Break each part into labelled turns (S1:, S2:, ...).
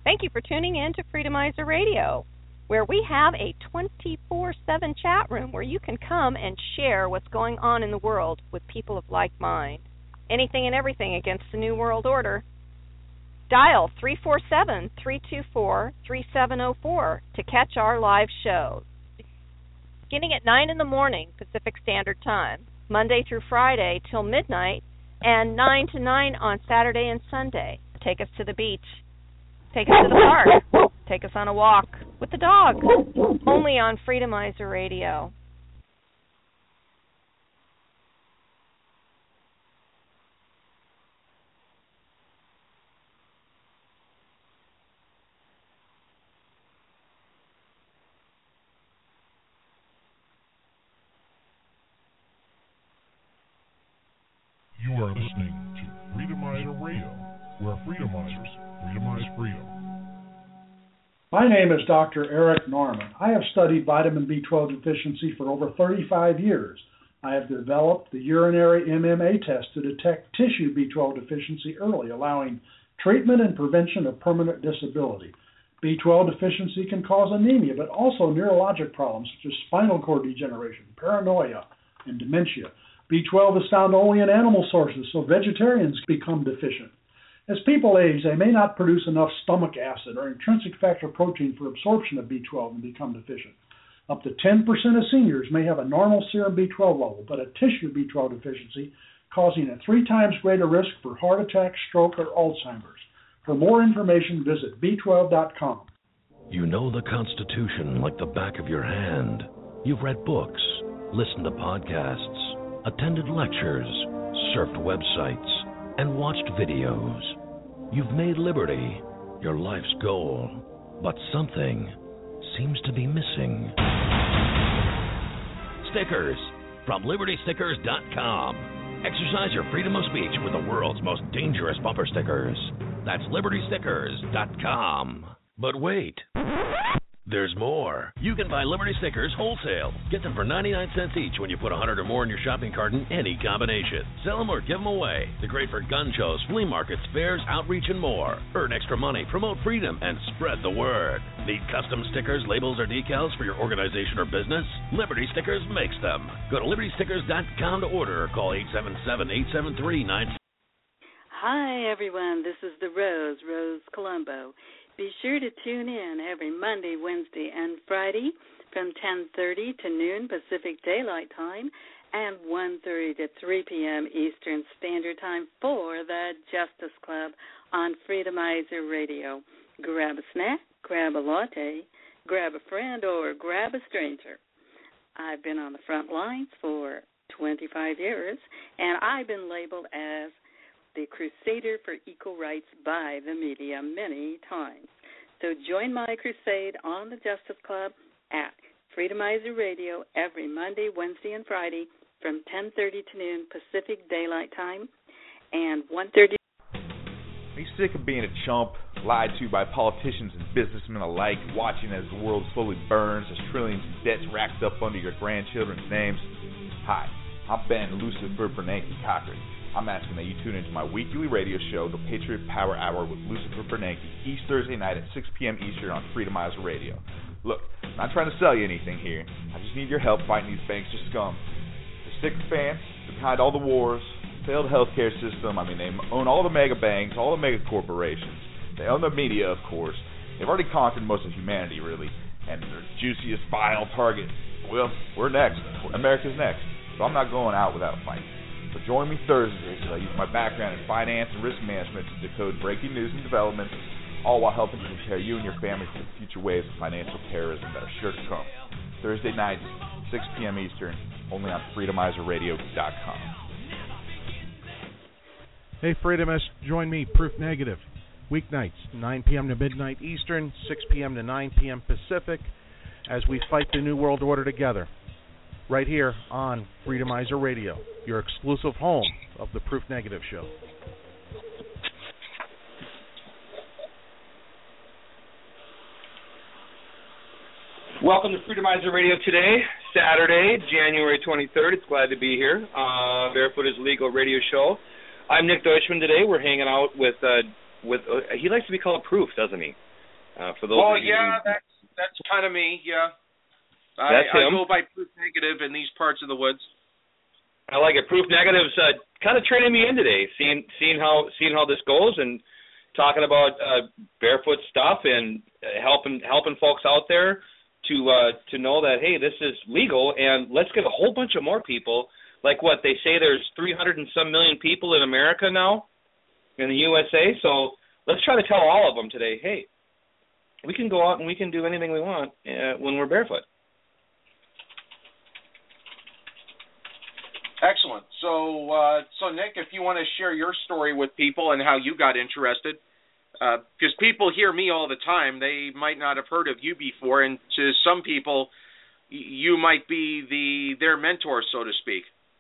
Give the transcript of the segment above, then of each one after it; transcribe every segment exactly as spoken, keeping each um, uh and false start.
S1: Thank you for tuning in to Freedomizer Radio, where we have a twenty-four seven chat room where you can come and share what's going on in the world with people of like mind. Anything and everything against the New World Order. Dial three four seven, three two four, three seven zero four to catch our live shows. Beginning at nine in the morning Pacific Standard Time, Monday through Friday till midnight, and nine to nine on Saturday and Sunday. Take us to the beach. Take us to the park. Take us on a walk with the dog. Only on Freedomizer Radio.
S2: You are listening to Freedomizer Radio, where Freedomizers freedomize freedom.
S3: My name is Doctor Eric Norman. I have studied vitamin B twelve deficiency for over thirty-five years. I have developed the urinary M M A test to detect tissue B twelve deficiency early, allowing treatment and prevention of permanent disability. B twelve deficiency can cause anemia, but also neurologic problems such as spinal cord degeneration, paranoia, and dementia. B twelve is found only in animal sources, so vegetarians become deficient. As people age, they may not produce enough stomach acid or intrinsic factor protein for absorption of B twelve and become deficient. Up to ten percent of seniors may have a normal serum B twelve level, but a tissue B twelve deficiency, causing a three times greater risk for heart attack, stroke, or Alzheimer's. For more information, visit B twelve dot com.
S4: You know the Constitution like the back of your hand. You've read books, listened to podcasts, attended lectures, surfed websites, and watched videos. You've made liberty your life's goal, but something seems to be missing. Stickers from Liberty Stickers dot com. Exercise your freedom of speech with the world's most dangerous bumper stickers. That's Liberty Stickers dot com. But wait, there's more. You can buy Liberty stickers wholesale. Get them for ninety-nine cents each when you put one hundred or more in your shopping cart in any combination. Sell them or give them away. They're great for gun shows, flea markets, fairs, outreach, and more. Earn extra money, promote freedom, and spread the word. Need custom stickers, labels, or decals for your organization or business? Liberty Stickers makes them. Go to Liberty Stickers dot com to order or call eight seven seven, eight seven three, nine.
S5: Hi, everyone. This is the Rose, Rose Colombo. Be sure to tune in every Monday, Wednesday, and Friday from ten thirty to noon Pacific Daylight Time and one thirty to three p.m. Eastern Standard Time for the Justice Club on Freedomizer Radio. Grab a snack, grab a latte, grab a friend, or grab a stranger. I've been on the front lines for twenty-five years, and I've been labeled as the crusader for equal rights by the media many times. So join my crusade on the Justice Club at Freedomizer Radio every Monday, Wednesday, and Friday from ten thirty to noon Pacific Daylight Time and one thirty.
S6: Are you sick of being a chump, lied to by politicians and businessmen alike, watching as the world slowly burns, as trillions of debts racked up under your grandchildren's names? Hi, I'm Ben Lucifer Bernanke Cochran. I'm asking that you tune into my weekly radio show, The Patriot Power Hour with Lucifer Bernanke, each Thursday night at six p.m. Eastern on Freedomizer Radio. Look, I'm not trying to sell you anything here. I just need your help fighting these bankster scum. The sycophants behind all the wars, failed healthcare system. I mean, they own all the mega banks, all the mega corporations. They own the media, of course. They've already conquered most of humanity, really. And their juiciest vile target, well, we're next. America's next. So I'm not going out without a fight. So join me Thursdays as I use my background in finance and risk management to decode breaking news and developments, all while helping to prepare you and your family for the future waves of financial terrorism that are sure to come. Thursday nights, six p.m. Eastern, only on Freedomizer Radio dot com.
S7: Hey, Freedomists, join me, Proof Negative, weeknights, nine p.m. to midnight Eastern, six p.m. to nine p.m. Pacific, as we fight the New World Order together. Right here on Freedomizer Radio, your exclusive home of the Proof Negative Show.
S8: Welcome to Freedomizer Radio today, Saturday, January twenty-third. It's glad to be here. Uh, Barefoot is Legal Radio Show. I'm Nick Deutschman today. We're hanging out with, uh, with uh, he likes to be called Proof, doesn't he? Uh, for those
S9: well,
S8: of you
S9: yeah,
S8: who,
S9: that's that's kind of me. Yeah,
S8: that's
S9: I, I
S8: him.
S9: go by Proof Negative in these parts of the woods.
S8: I like it. Proof Negative's uh, kind of training me in today, seeing seeing how seeing how this goes, and talking about uh, barefoot stuff and helping helping folks out there to uh, to know that, hey, this is legal, and let's get a whole bunch of more people. Like what they say, there's three hundred and some million people in America now, in the U S A. So let's try to tell all of them today, hey, we can go out and we can do anything we want uh, when we're barefoot.
S9: Excellent. So, uh, so Nick, if you want to share your story with people and how you got interested, because uh, people hear me all the time, they might not have heard of you before, and to some people, you might be the their mentor, so to speak.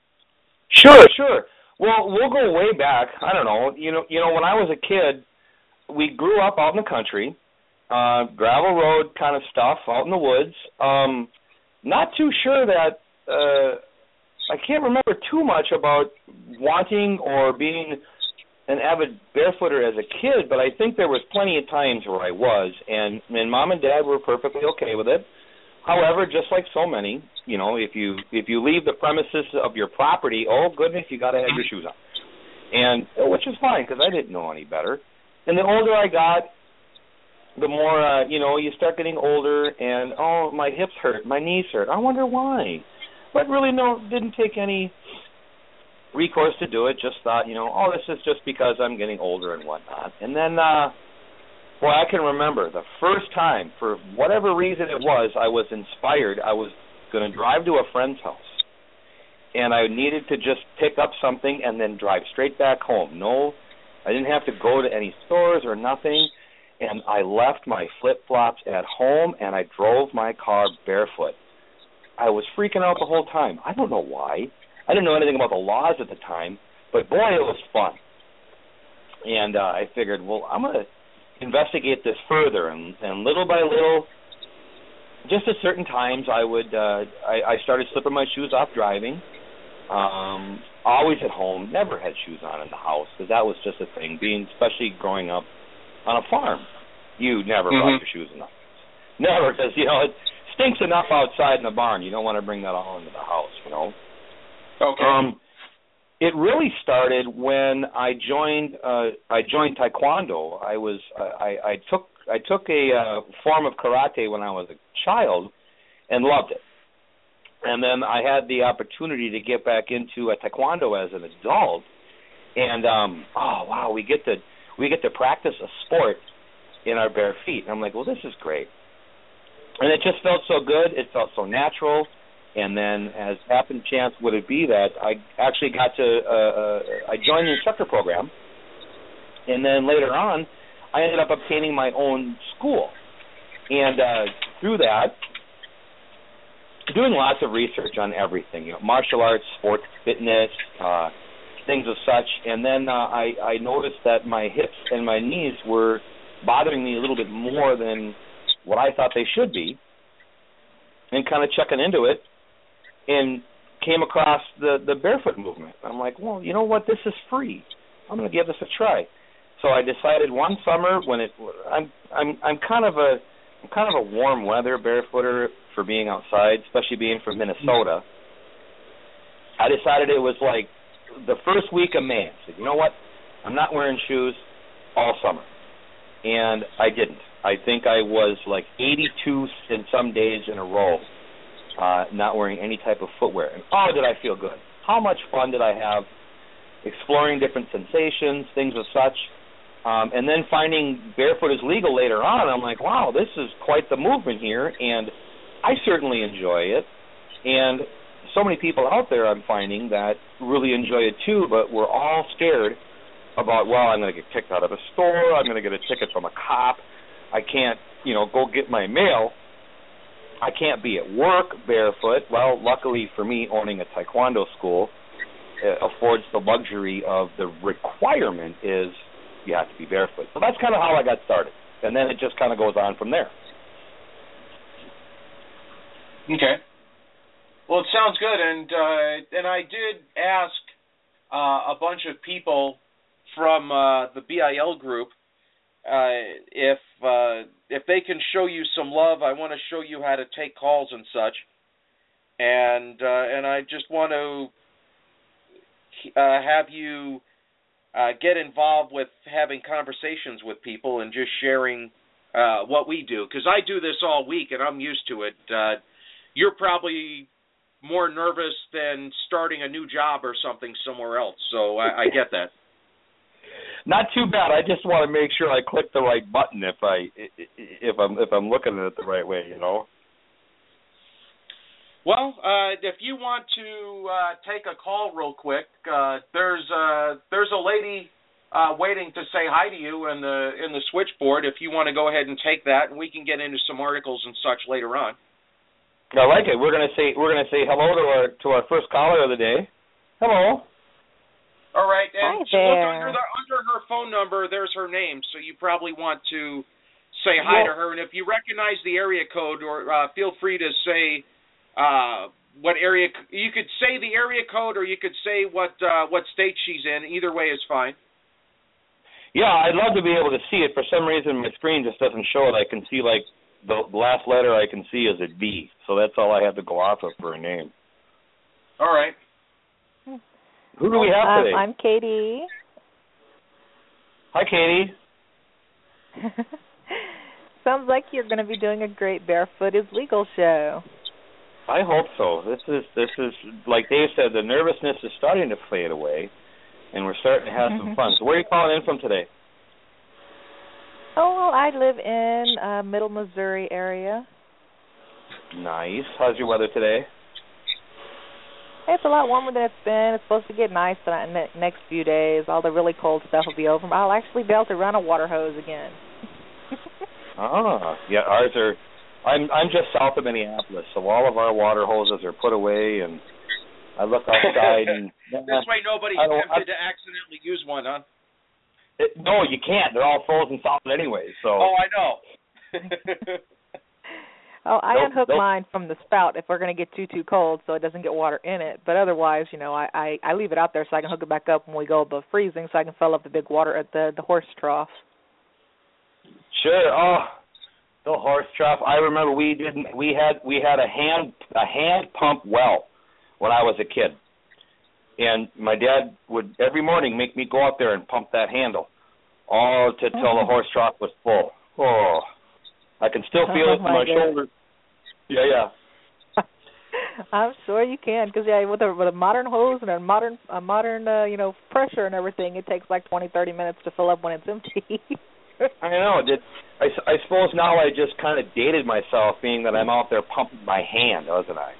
S8: Sure, sure. Well, we'll go way back. I don't know. You know, you know, when I was a kid, we grew up out in the country, uh, gravel road kind of stuff, out in the woods. Um, not too sure that. Uh, I can't remember too much about wanting or being an avid barefooter as a kid, but I think there was plenty of times where I was, and, and Mom and Dad were perfectly okay with it. However, just like so many, you know, if you if you leave the premises of your property, oh goodness, you got to have your shoes on, and which is fine because I didn't know any better. And the older I got, the more uh, you know, you start getting older, and oh, my hips hurt, my knees hurt. I wonder why. But really, no, didn't take any recourse to do it. Just thought, you know, oh, this is just because I'm getting older and whatnot. And then, uh, boy, I can remember the first time, for whatever reason it was, I was inspired. I was going to drive to a friend's house, and I needed to just pick up something and then drive straight back home. No, I didn't have to go to any stores or nothing. And I left my flip-flops at home, and I drove my car barefoot. I was freaking out the whole time. I don't know why. I didn't know anything about the laws at the time, but boy, it was fun. And uh, I figured, well, I'm going to investigate this further, and, and little by little, just at certain times, I would uh, I, I started slipping my shoes off driving. Um, always at home, never had shoes on in the house because that was just a thing. Being, especially growing up on a farm, you never
S9: mm-hmm.
S8: brought your shoes in the house. Never, because you know it stinks enough outside in the barn. You don't want to bring that all into the house, you know.
S9: Okay.
S8: Um, it really started when I joined. Uh, I joined Taekwondo. I was. I, I took. I took a uh, form of karate when I was a child, and loved it. And then I had the opportunity to get back into a Taekwondo as an adult, and um, oh wow, we get to we get to practice a sport in our bare feet. And I'm like, well, this is great. And it just felt so good. It felt so natural. And then, as happened chance would it be, that I actually got to, uh, uh, I joined the instructor program. And then later on, I ended up obtaining my own school. And uh, through that, doing lots of research on everything, you know, martial arts, sports, fitness, uh, things of such. And then uh, I, I noticed that my hips and my knees were bothering me a little bit more than what I thought they should be, and kind of checking into it, and came across the, the barefoot movement. I'm like, well, you know what? This is free. I'm going to give this a try. So I decided one summer when it, I'm I'm I'm kind of a I'm kind of a warm weather barefooter for being outside, especially being from Minnesota. I decided it was like the first week of May. I said, you know what? I'm not wearing shoes all summer, and I didn't. I think I was like eighty-two in some days in a row, uh, not wearing any type of footwear. And oh, did I feel good. How much fun did I have exploring different sensations, things of such. Um, and then finding barefoot is legal later on, I'm like, wow, this is quite the movement here, and I certainly enjoy it. And so many people out there I'm finding that really enjoy it too, but we're all scared about, well, I'm going to get kicked out of a store, I'm going to get a ticket from a cop, I can't, you know, go get my mail. I can't be at work barefoot. Well, luckily for me, owning a Taekwondo school uh, affords the luxury of the requirement is you have to be barefoot. So that's kind of how I got started. And then it just kind of goes on from there.
S9: Okay. Well, it sounds good. And uh, and I did ask uh, a bunch of people from uh, the B I L group Uh, if uh, if they can show you some love, I want to show you how to take calls and such. And uh, and I just want to uh, have you uh, get involved with having conversations with people and just sharing uh, what we do. Because I do this all week, and I'm used to it. Uh, you're probably more nervous than starting a new job or something somewhere else, so I, I get that.
S8: Not too bad. I just want to make sure I click the right button if I if I'm if I'm looking at it the right way, you know.
S9: Well, uh, if you want to uh, take a call real quick, uh, there's uh, there's a lady uh, waiting to say hi to you in the in the switchboard. If you want to go ahead and take that, and we can get into some articles and such later on.
S8: I like it. We're gonna say we're gonna say hello to our to our first caller of the day. Hello.
S9: All right, and
S1: Hi
S9: look
S1: there.
S9: under the under her phone number. There's her name, so you probably want to say hi
S8: well,
S9: to her. And if you recognize the area code, or uh, feel free to say. Uh, what area you could say the area code, or you could say what uh, what state she's in. Either way is fine.
S8: Yeah, I'd love to be able to see it. For some reason, my screen just doesn't show it. I can see like the last letter I can see is a D, so that's all I have to go off of for a name.
S9: All right.
S8: Who do we have
S10: um,
S8: today?
S10: I'm Katie.
S8: Hi, Katie.
S10: Sounds like you're going to be doing a great Barefoot is Legal show.
S8: I hope so. This is this is like Dave said. The nervousness is starting to fade away, and we're starting to have some fun. So where are you calling in from today?
S10: Oh, well, I live in uh, Middle Missouri area.
S8: Nice. How's your weather today?
S10: It's a lot warmer than it's been. It's supposed to get nice the ne- next few days. All the really cold stuff will be over. I'll actually be able to run a water hose again.
S8: Ah, yeah. Ours are. I'm I'm just south of Minneapolis, so all of our water hoses are put away, and I look outside and
S9: this way nobody's tempted to accidentally use one, huh?
S8: It, no, you can't. They're all frozen solid anyway. So.
S9: Oh, I know.
S10: Oh, I
S8: nope,
S10: unhook
S8: nope.
S10: mine from the spout if we're going to get too, too cold so it doesn't get water in it. But otherwise, you know, I, I, I leave it out there so I can hook it back up when we go above freezing so I can fill up the big water at the, the horse trough.
S8: Sure. Oh, the horse trough. I remember we didn't. We had we had a hand a hand pump well when I was a kid, and my dad would every morning make me go out there and pump that handle, all to till the horse trough was full. Oh, I can still feel
S10: oh,
S8: it in my, my shoulder. Yeah, yeah.
S10: I'm sure you can, because yeah, with a with a modern hose and a modern a modern uh, you know pressure and everything, it takes like twenty, thirty minutes to fill up when it's empty.
S8: I know. Did I, I suppose now I just kind of dated myself, being that I'm out there pumping by hand, wasn't I?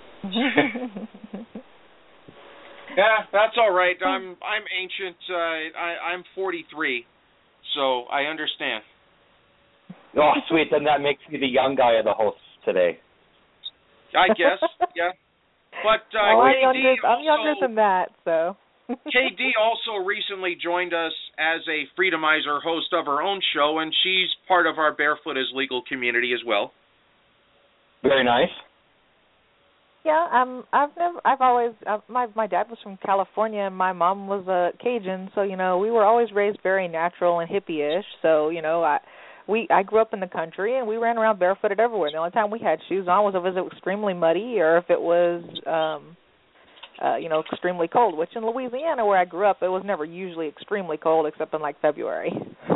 S9: Yeah, that's all right. I'm I'm ancient. Uh, I I'm forty-three, so I understand.
S8: Oh, sweet. Then that makes me the young guy of the hosts today.
S9: I guess, yeah. But uh,
S10: well, I'm,
S9: K D
S10: younger,
S9: also,
S10: I'm younger than that, so.
S9: K D also recently joined us as a Freedomizer host of her own show, and she's part of our Barefoot is Legal community as well.
S8: Very nice.
S10: Yeah, um, I've never, I've always, uh, my my dad was from California and my mom was a Cajun, so you know we were always raised very natural and hippie-ish. So you know, I, we, I grew up in the country and we ran around barefooted everywhere. The only time we had shoes on was if it was extremely muddy or if it was, um, uh, you know, extremely cold. Which in Louisiana, where I grew up, it was never usually extremely cold except in like February.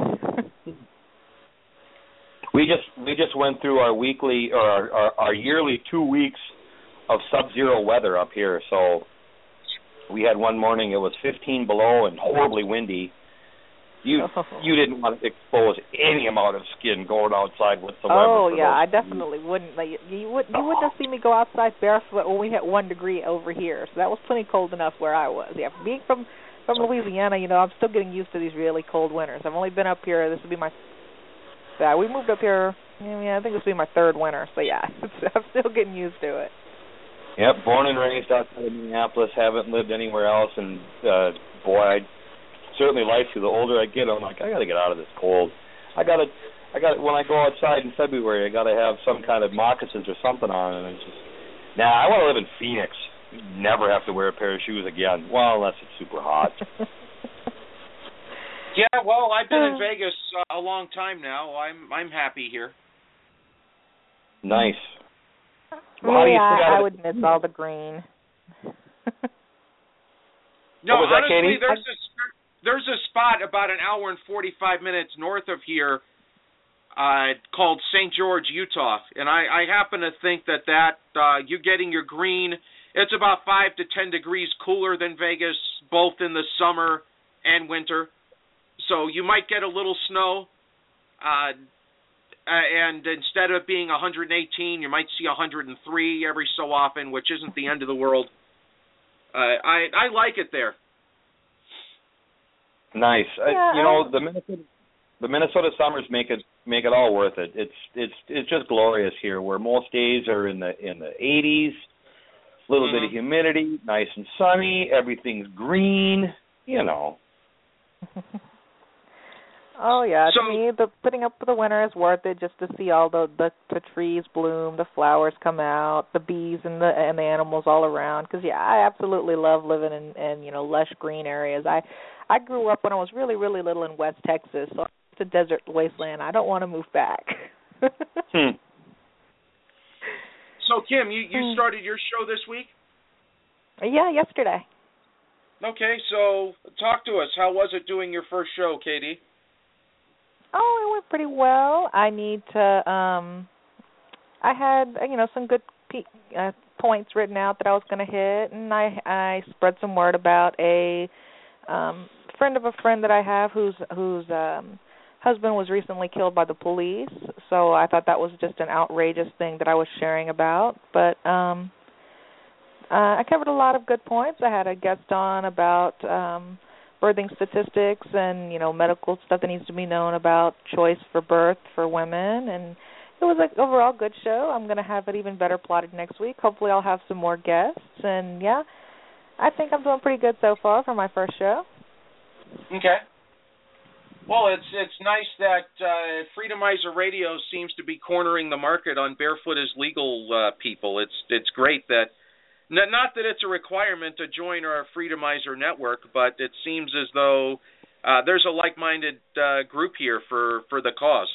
S8: we just we just went through our weekly or our, our, our yearly two weeks. Of sub-zero weather up here, so we had one morning it was fifteen below and horribly windy. You oh. you didn't want to expose any amount of skin going outside whatsoever.
S10: Oh yeah, I definitely wouldn't. Like, you would you wouldn't have seen me go outside barefoot when we hit one degree over here, so that was plenty cold enough where I was. Yeah, being from from Louisiana, you know, I'm still getting used to these really cold winters. I've only been up here. This will be my yeah. We moved up here. Yeah, I think this will be my third winter. So yeah, I'm still getting used to it.
S8: Yep, born and raised outside of Minneapolis, haven't lived anywhere else, and uh, boy, I certainly like to. The older I get, I'm like, I got to get out of this cold. I got to, I got when I go outside in February, I got to have some kind of moccasins or something on, and it's just, nah, I want to live in Phoenix. Never have to wear a pair of shoes again. Well, unless it's super hot.
S9: Yeah, well, I've been in Vegas uh, a long time now. I'm I'm happy here.
S8: Nice.
S10: Well, well yeah, I, I would miss all the green.
S9: No,
S8: what was that,
S9: honestly,
S8: Katie?
S9: there's a there's a spot about an hour and forty-five minutes north of here uh, called Saint George, Utah, and I, I happen to think that that uh, you getting your green, it's about five to ten degrees cooler than Vegas, both in the summer and winter. So you might get a little snow, uh, and instead of being one hundred eighteen, you might see one hundred three every so often, which isn't the end of the world. Uh, I I like it there.
S8: Nice.
S10: Yeah,
S8: uh, you know, the Minnesota the Minnesota summers make it make it all worth it. It's it's it's just glorious here, where most days are in the in the eighties, a little
S9: mm-hmm.
S8: bit of humidity, nice and sunny, everything's green. You know.
S10: Oh yeah,
S9: so,
S10: to me, the putting up with the winter is worth it, just to see all the, the the trees bloom, the flowers come out, the bees and the and the animals all around. Because yeah, I absolutely love living in, in you know lush green areas. I I grew up when I was really really little in West Texas, so it's a desert wasteland. I don't want to move back.
S8: hmm.
S9: So Kim, you you started your show this week?
S10: Yeah, yesterday.
S9: Okay, so talk to us. How was it doing your first show, Katie?
S10: Oh, it went pretty well. I need to, um, I had, you know, some good pe- uh, points written out that I was going to hit, and I I spread some word about a um, friend of a friend that I have whose whose um, husband was recently killed by the police. So I thought that was just an outrageous thing that I was sharing about. But um, uh, I covered a lot of good points. I had a guest on about Um, birthing statistics and, you know, medical stuff that needs to be known about choice for birth for women. And it was an overall good show. I'm going to have it even better plotted next week. Hopefully I'll have some more guests. And, yeah, I think I'm doing pretty good so far for my first show.
S9: Okay. Well, it's it's nice that uh, Freedomizer Radio seems to be cornering the market on Barefoot is Legal uh, people. It's it's great that Not that it's a requirement to join our Freedomizer network, but it seems as though uh, there's a like-minded uh, group here for, for the cause.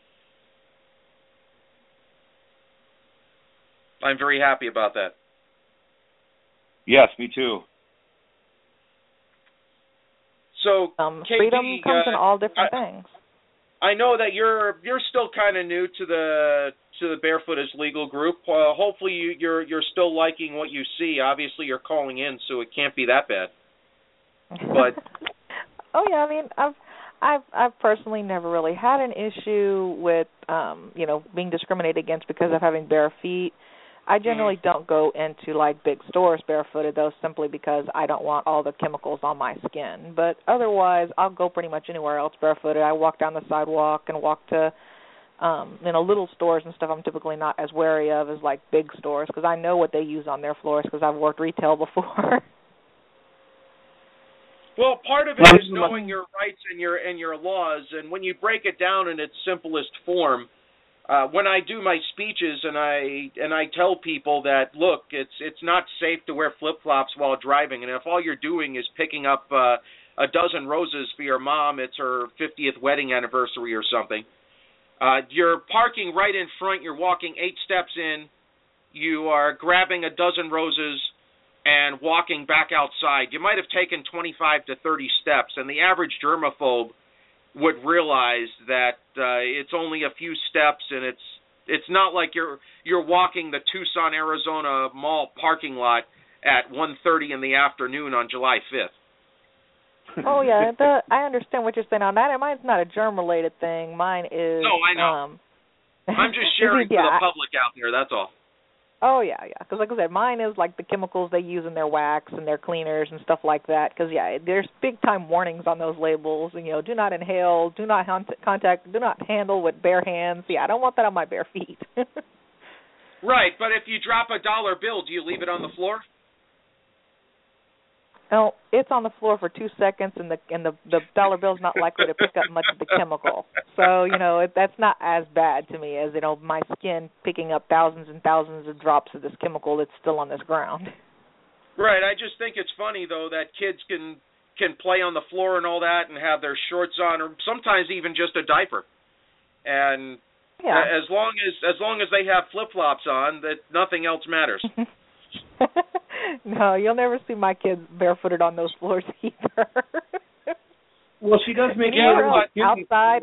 S9: I'm very happy about that.
S8: Yes, me too.
S10: So, um,
S9: Katie,
S10: freedom comes
S9: uh,
S10: in all different
S9: I,
S10: things.
S9: I know that you're you're still kind of new to the to the Barefoot is Legal group. Uh, hopefully, you, you're you're still liking what you see. Obviously, you're calling in, so it can't be that bad. But
S10: oh yeah, I mean, I've I've I've personally never really had an issue with um, you know being discriminated against because of having bare feet. I generally mm-hmm. don't go into like big stores barefooted, though, simply because I don't want all the chemicals on my skin. But otherwise, I'll go pretty much anywhere else barefooted. I walk down the sidewalk and walk to um, you know little stores and stuff. I'm typically not as wary of as like big stores because I know what they use on their floors because I've worked retail before.
S9: Well, part of it is knowing your rights and your and your laws, and when you break it down in its simplest form. Uh, when I do my speeches and I and I tell people that, look, it's it's not safe to wear flip-flops while driving, and if all you're doing is picking up uh, a dozen roses for your mom, it's her fiftieth wedding anniversary or something, uh, you're parking right in front, you're walking eight steps in, you are grabbing a dozen roses and walking back outside. You might have taken twenty-five to thirty steps, and the average germaphobe would realize that uh, it's only a few steps, and it's it's not like you're you're walking the Tucson, Arizona mall parking lot at one thirty in the afternoon on July fifth.
S10: Oh yeah, the, I understand what you're saying on that. And mine's not a germ-related thing. Mine is.
S9: No, I know.
S10: Um,
S9: I'm just sharing
S10: yeah,
S9: for the public out there. That's all.
S10: Oh, yeah, yeah. Because, like I said, mine is like the chemicals they use in their wax and their cleaners and stuff like that. Because, yeah, there's big-time warnings on those labels. And, you know, do not inhale, do not contact, do not handle with bare hands. Yeah, I don't want that on my bare feet.
S9: Right, but if you drop a dollar bill, do you leave it on the floor?
S10: No, it's on the floor for two seconds, and the and the, the dollar bill's not likely to pick up much of the chemical. So, you know, it, that's not as bad to me as, you know, my skin picking up thousands and thousands of drops of this chemical that's still on this ground.
S9: Right. I just think it's funny, though, that kids can can play on the floor and all that and have their shorts on, or sometimes even just a diaper. And
S10: yeah.
S9: as long as as long as they have flip-flops on, that nothing else matters.
S10: No, you'll never see my kids barefooted on those floors either.
S8: Well, she does make
S10: anywhere else,
S8: it
S10: outside,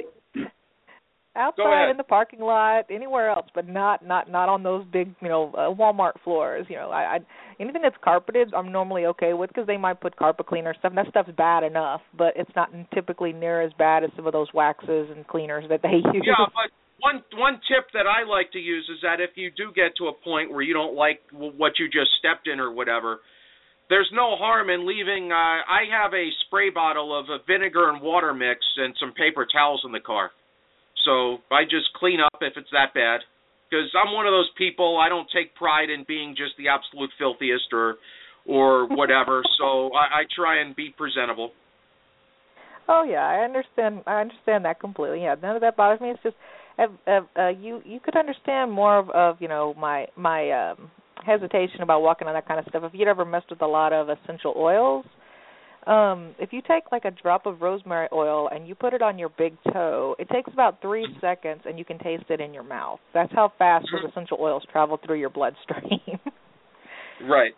S10: outside in the parking lot, anywhere else, but not not not on those big, you know, uh, Walmart floors. You know, I, I anything that's carpeted, I'm normally okay with because they might put carpet cleaner stuff. That stuff's bad enough, but it's not typically near as bad as some of those waxes and cleaners that they use.
S9: Yeah, but one one tip that I like to use is that if you do get to a point where you don't like what you just stepped in or whatever, there's no harm in leaving. Uh, I have a spray bottle of a vinegar and water mix and some paper towels in the car. So I just clean up if it's that bad. Because I'm one of those people, I don't take pride in being just the absolute filthiest or or whatever. So I, I try and be presentable.
S10: Oh, yeah, I understand I understand that completely. Yeah, none of that bothers me. It's just uh, uh, you you could understand more of, of you know, my, my um, hesitation about walking on that kind of stuff. If you'd ever messed with a lot of essential oils, um, if you take like a drop of rosemary oil and you put it on your big toe, it takes about three seconds and you can taste it in your mouth. That's how fast those essential oils travel through your bloodstream.
S9: Right.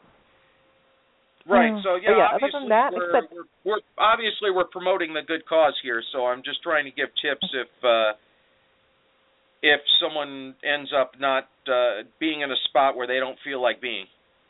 S9: Right.
S10: Mm.
S9: So yeah,
S10: yeah
S9: obviously
S10: other than that,
S9: we're,
S10: except,
S9: we're, we're obviously we're promoting the good cause here. So I'm just trying to give tips if uh, if someone ends up not uh, being in a spot where they don't feel like being.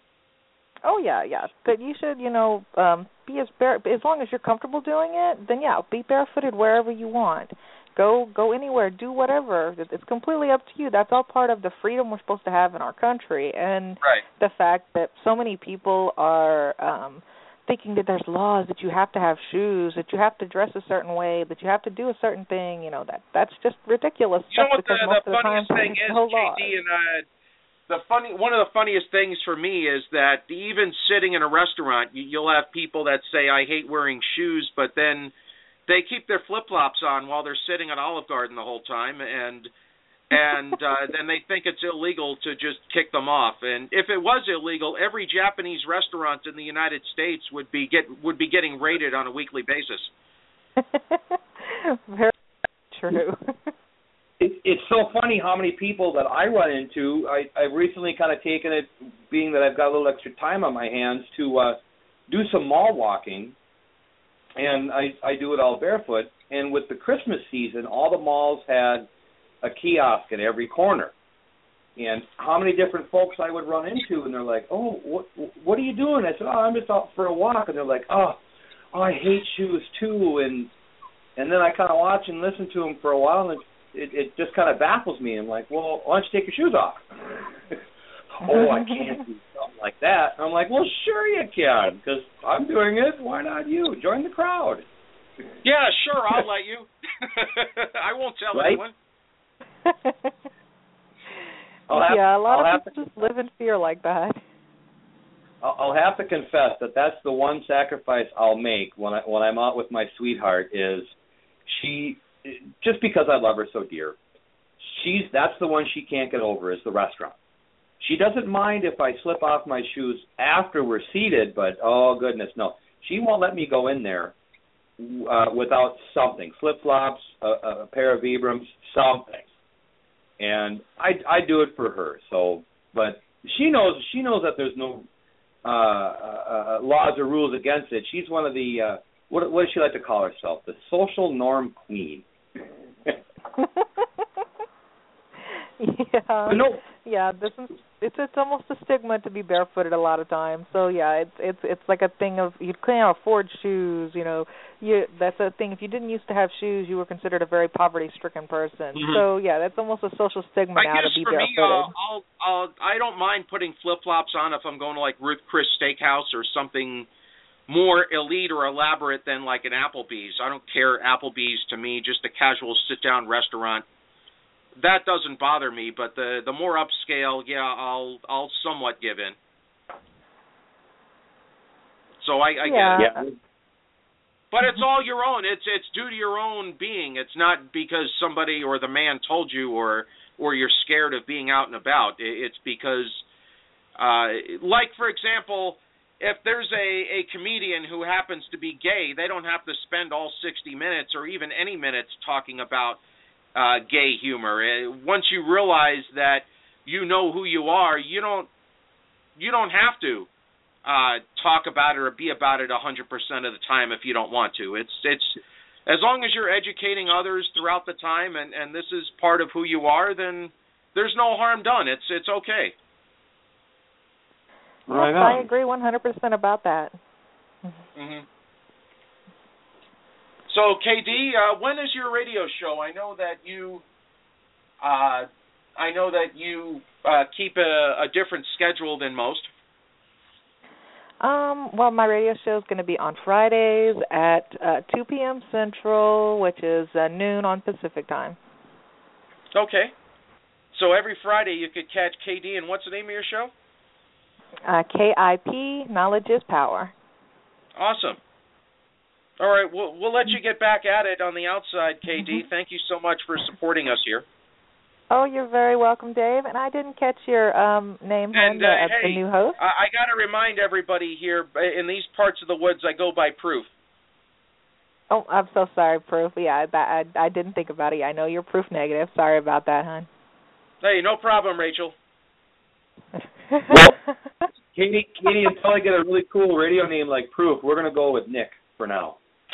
S10: Oh yeah, yeah. But you should, you know, um, be as bare as long as you're comfortable doing it. Then yeah, be barefooted wherever you want. Go, go anywhere. Do whatever. It's completely up to you. That's all part of the freedom we're supposed to have in our country, and
S9: right.
S10: the fact that so many people are um, thinking that there's laws that you have to have shoes, that you have to dress a certain way, that you have to do a certain thing. You know that that's just ridiculous.
S9: You know what
S10: because
S9: the,
S10: most
S9: the
S10: of the
S9: funniest
S10: time,
S9: thing is,
S10: no
S9: J D,
S10: laws.
S9: and uh, the funny one of the funniest things for me is that even sitting in a restaurant, you, you'll have people that say, "I hate wearing shoes," but then they keep their flip-flops on while they're sitting at Olive Garden the whole time, and and uh, then they think it's illegal to just kick them off. And if it was illegal, every Japanese restaurant in the United States would be get would be getting raided on a weekly basis.
S10: Very true.
S8: It, it's so funny how many people that I run into. I, I've recently kind of taken it, being that I've got a little extra time on my hands, to uh, do some mall walking. And I, I do it all barefoot. And with the Christmas season, all the malls had a kiosk at every corner. And how many different folks I would run into, and they're like, "Oh, what what are you doing?" I said, "Oh, I'm just out for a walk." And they're like, "Oh, oh I hate shoes too." And and then I kind of watch and listen to them for a while, and it, it just kind of baffles me. I'm like, "Well, why don't you take your shoes off?" "Oh, I can't do something like that." And I'm like, "Well, sure you can, because I'm doing it. Why not you? Join the crowd."
S9: Yeah, sure, I'll let you. I won't tell
S8: right?
S9: anyone.
S8: Have,
S10: yeah, a lot
S8: I'll
S10: of people just live in fear like that.
S8: I'll have to confess that that's the one sacrifice I'll make when I when I'm out with my sweetheart. Is she, just because I love her so dear, she's that's the one she can't get over, is the restaurant. She doesn't mind if I slip off my shoes after we're seated, but oh goodness, no. She won't let me go in there uh, without something, flip-flops, a, a pair of Vibrams, something. And I, I do it for her. So, but she knows she knows that there's no uh, uh, laws or rules against it. She's one of the uh, what, what does she like to call herself? The social norm queen.
S10: Yeah,
S8: no.
S10: yeah. This is it's it's almost a stigma to be barefooted a lot of times. So yeah, it's it's it's like a thing of you can't afford shoes. You know, you that's a thing. If you didn't used to have shoes, you were considered a very poverty-stricken person.
S9: Mm-hmm.
S10: So yeah, that's almost a social stigma
S9: I
S10: now
S9: guess
S10: to be
S9: for
S10: barefooted.
S9: me, uh, I'll, I'll I don't mind putting flip-flops on if I'm going to like Ruth Chris Steakhouse or something more elite or elaborate than like an Applebee's. I don't care. Applebee's to me, just a casual sit-down restaurant. That doesn't bother me, but the the more upscale, yeah, I'll I'll somewhat give in. So I, I
S10: yeah.
S9: get it. Yeah. But it's all your own. It's it's due to your own being. It's not because somebody or the man told you, or or you're scared of being out and about. It's because, uh, like for example, if there's a, a comedian who happens to be gay, they don't have to spend all sixty minutes or even any minutes talking about uh, gay humor. Uh, once you realize that you know who you are, you don't you don't have to uh, talk about it or be about it one hundred percent of the time if you don't want to. It's it's as long as you're educating others throughout the time and, and this is part of who you are, then there's no harm done. It's it's okay.
S10: Right yes, I agree one hundred percent about that.
S9: Mm-hmm. So, K D, uh, when is your radio show? I know that you, uh, I know that you uh, keep a, a different schedule than most.
S10: Um, well, my radio show is going to be on Fridays at uh, two p.m. Central, which is uh, noon on Pacific time.
S9: Okay. So every Friday you could catch K D, and what's the name of your show?
S10: Uh, K I P, Knowledge is Power.
S9: Awesome. All right, we'll, we'll let you get back at it on the outside, K D.
S10: Mm-hmm.
S9: Thank you so much for supporting us here.
S10: Oh, you're very welcome, Dave. And I didn't catch your um, name,
S9: and,
S10: the,
S9: uh,
S10: uh,
S9: hey,
S10: the new host.
S9: I, I got to remind everybody here, in these parts of the woods, I go by Proof.
S10: Oh, I'm so sorry, Proof. Yeah, I, I, I didn't think about it. I know you're Proof negative. Sorry about that, hon.
S9: Hey, no problem, Rachel.
S8: Well, Katie, Katie, until I get a really cool radio name like Proof, we're going to go with Nick for now.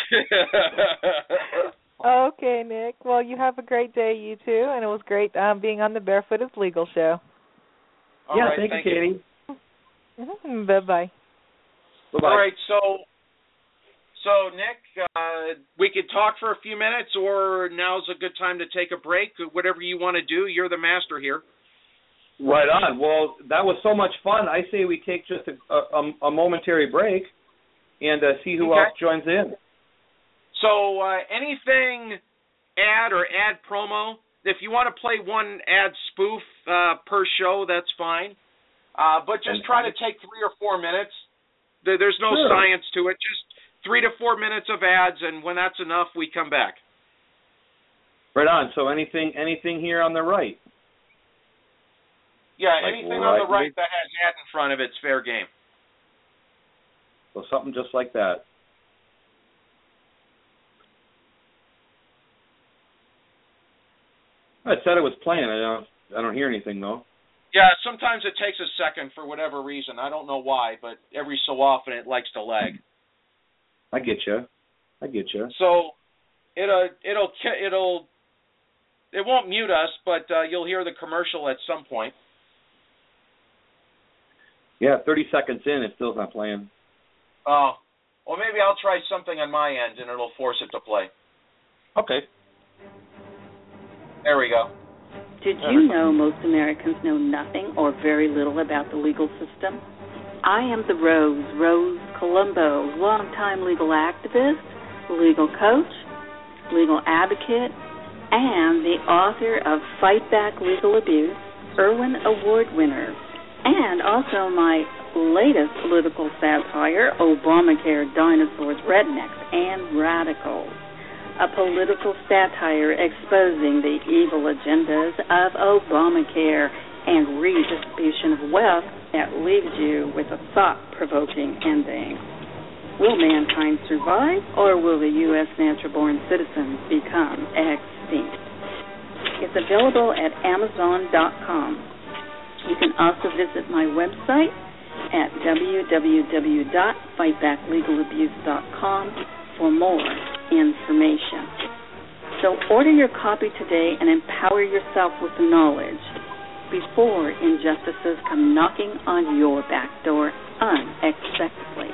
S10: Okay, Nick. Well, you have a great day, you too, and it was great um, being on the Barefoot is Legal show.
S9: All
S8: yeah,
S9: right,
S8: thank,
S9: thank
S8: you, Katie.
S10: Mm-hmm. Bye-bye.
S8: Bye-bye.
S9: All right, so, so Nick, uh, we could talk for a few minutes, or now's a good time to take a break. Whatever you want to do, you're the master here.
S8: Right on. Well, that was so much fun. I say we take just a, a, a momentary break and uh, see who
S9: okay.
S8: else joins in.
S9: So uh, anything ad or ad promo, if you want to play one ad spoof uh, per show, that's fine. Uh, but just try to take three or four minutes. There's no
S8: sure.
S9: science to it. Just three to four minutes of ads, and when that's enough, we come back.
S8: Right on. So anything anything here on the right?
S9: Yeah,
S8: like
S9: anything
S8: right,
S9: on the right that has ad in front of it's fair game.
S8: So something just like that. I said it was playing. I don't, I don't hear anything, though.
S9: Yeah, sometimes it takes a second for whatever reason. I don't know why, but every so often it likes to lag.
S8: I get you. I get you.
S9: So it'll it'll it'll it won't mute us, but uh, you'll hear the commercial at some point.
S8: Yeah, thirty seconds in, it still's not playing.
S9: Oh, well, maybe I'll try something on my end, and it'll force it to play.
S8: Okay.
S9: There we go.
S5: Did you know most Americans know nothing or very little about the legal system? I am the Rose, Rose Colombo, longtime legal activist, legal coach, legal advocate, and the author of Fight Back Legal Abuse, Irwin Award winner, and also my latest political satire, Obamacare, Dinosaurs, Rednecks, and Radicals. A political satire exposing the evil agendas of Obamacare and redistribution of wealth that leaves you with a thought-provoking ending. Will mankind survive, or will the U S natural-born citizens become extinct? It's available at Amazon dot com. You can also visit my website at w w w dot fight back legal abuse dot com for more information. So order your copy today and empower yourself with the knowledge before injustices come knocking on your back door unexpectedly.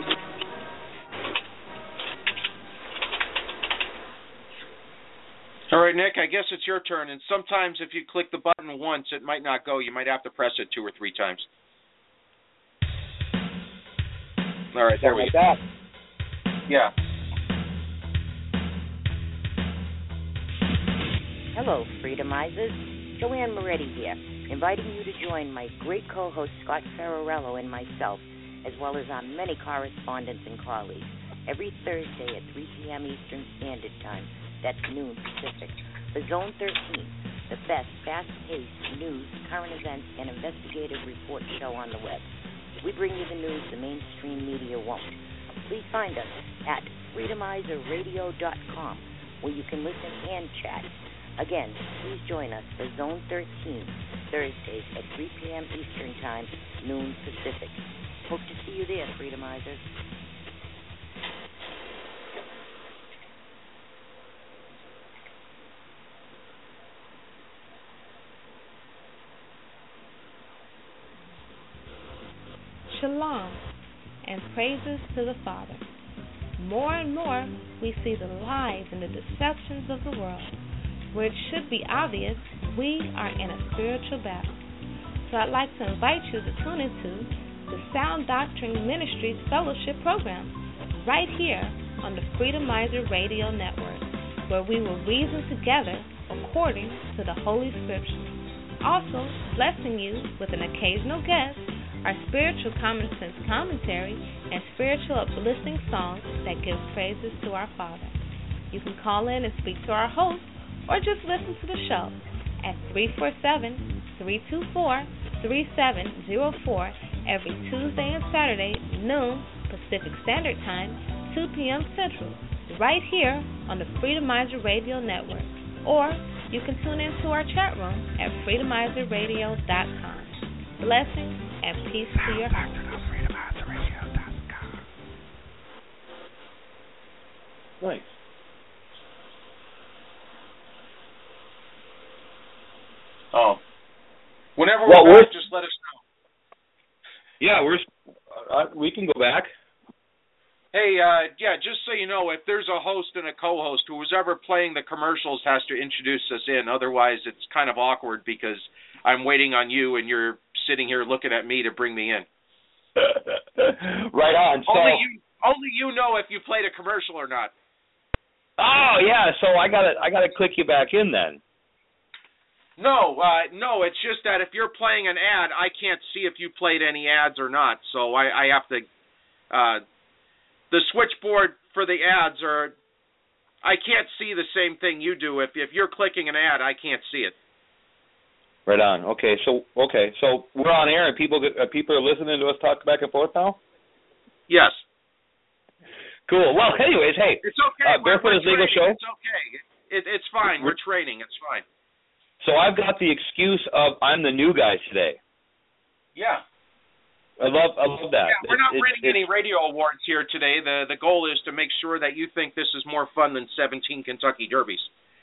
S9: All right, Nick, I guess it's your turn. And sometimes if you click the button once, it might not go. You might have to press it two or three times. All right, there we go.
S8: Like that.
S9: Yeah.
S11: Hello, Freedomizers. Joanne Moretti here, inviting you to join my great co-host Scott Ferrarello and myself, as well as our many correspondents and colleagues, every Thursday at three p.m. Eastern Standard Time, that's noon Pacific, for Zone thirteen, the best fast-paced news, current events, and investigative report show on the web. We bring you the news the mainstream media won't. Please find us at freedomizer radio dot com, where you can listen and chat. Again, please join us for Zone thirteen, Thursdays at three p.m. Eastern Time, noon Pacific. Hope to see you there, Freedomizers.
S12: Shalom and praises to the Father. More and more, we see the lies and the deceptions of the world. Where it should be obvious, we are in a spiritual battle. So I'd like to invite you to tune into the Sound Doctrine Ministries Fellowship Program right here on the Freedomizer Radio Network, where we will reason together according to the Holy Scriptures. Also, blessing you with an occasional guest, our spiritual common sense commentary, and spiritual uplifting songs that give praises to our Father. You can call in and speak to our host, or just listen to the show at three four seven, three two four, three seven zero four every Tuesday and Saturday, noon Pacific Standard Time, two p.m. Central, right here on the Freedomizer Radio Network. Or you can tune into our chat room at freedomizer radio dot com. Blessings and peace to your heart.
S8: Nice.
S9: Oh. Whenever
S8: well,
S9: we're
S8: we're
S9: back, just let us know.
S8: Yeah, we're uh, we can go back.
S9: Hey, uh, yeah, just so you know, if there's a host and a co-host, who's ever playing the commercials has to introduce us in. Otherwise, it's kind of awkward because I'm waiting on you and you're sitting here looking at me to bring me in.
S8: Right on. So,
S9: only you, only you know if you played a commercial or not.
S8: Oh yeah, so I gotta I gotta click you back in then.
S9: No, uh, no, it's just that if you're playing an ad, I can't see if you played any ads or not. So I, I have to. Uh, the switchboard for the ads are. I can't see the same thing you do. If if you're clicking an ad, I can't see it.
S8: Right on. Okay, so okay, so we're on air, and people uh, people are listening to us talk back and forth now.
S9: Yes.
S8: Cool. Well, anyways, hey,
S9: it's okay.
S8: Uh, Barefoot is Legal Show.
S9: It's okay. It, it, it's fine. We're training. It's fine.
S8: So I've got the excuse of I'm the new guy today.
S9: Yeah.
S8: I love I love that.
S9: Yeah, we're not
S8: it,
S9: winning
S8: it,
S9: any radio awards here today. The the goal is to make sure that you think this is more fun than seventeen Kentucky Derbies.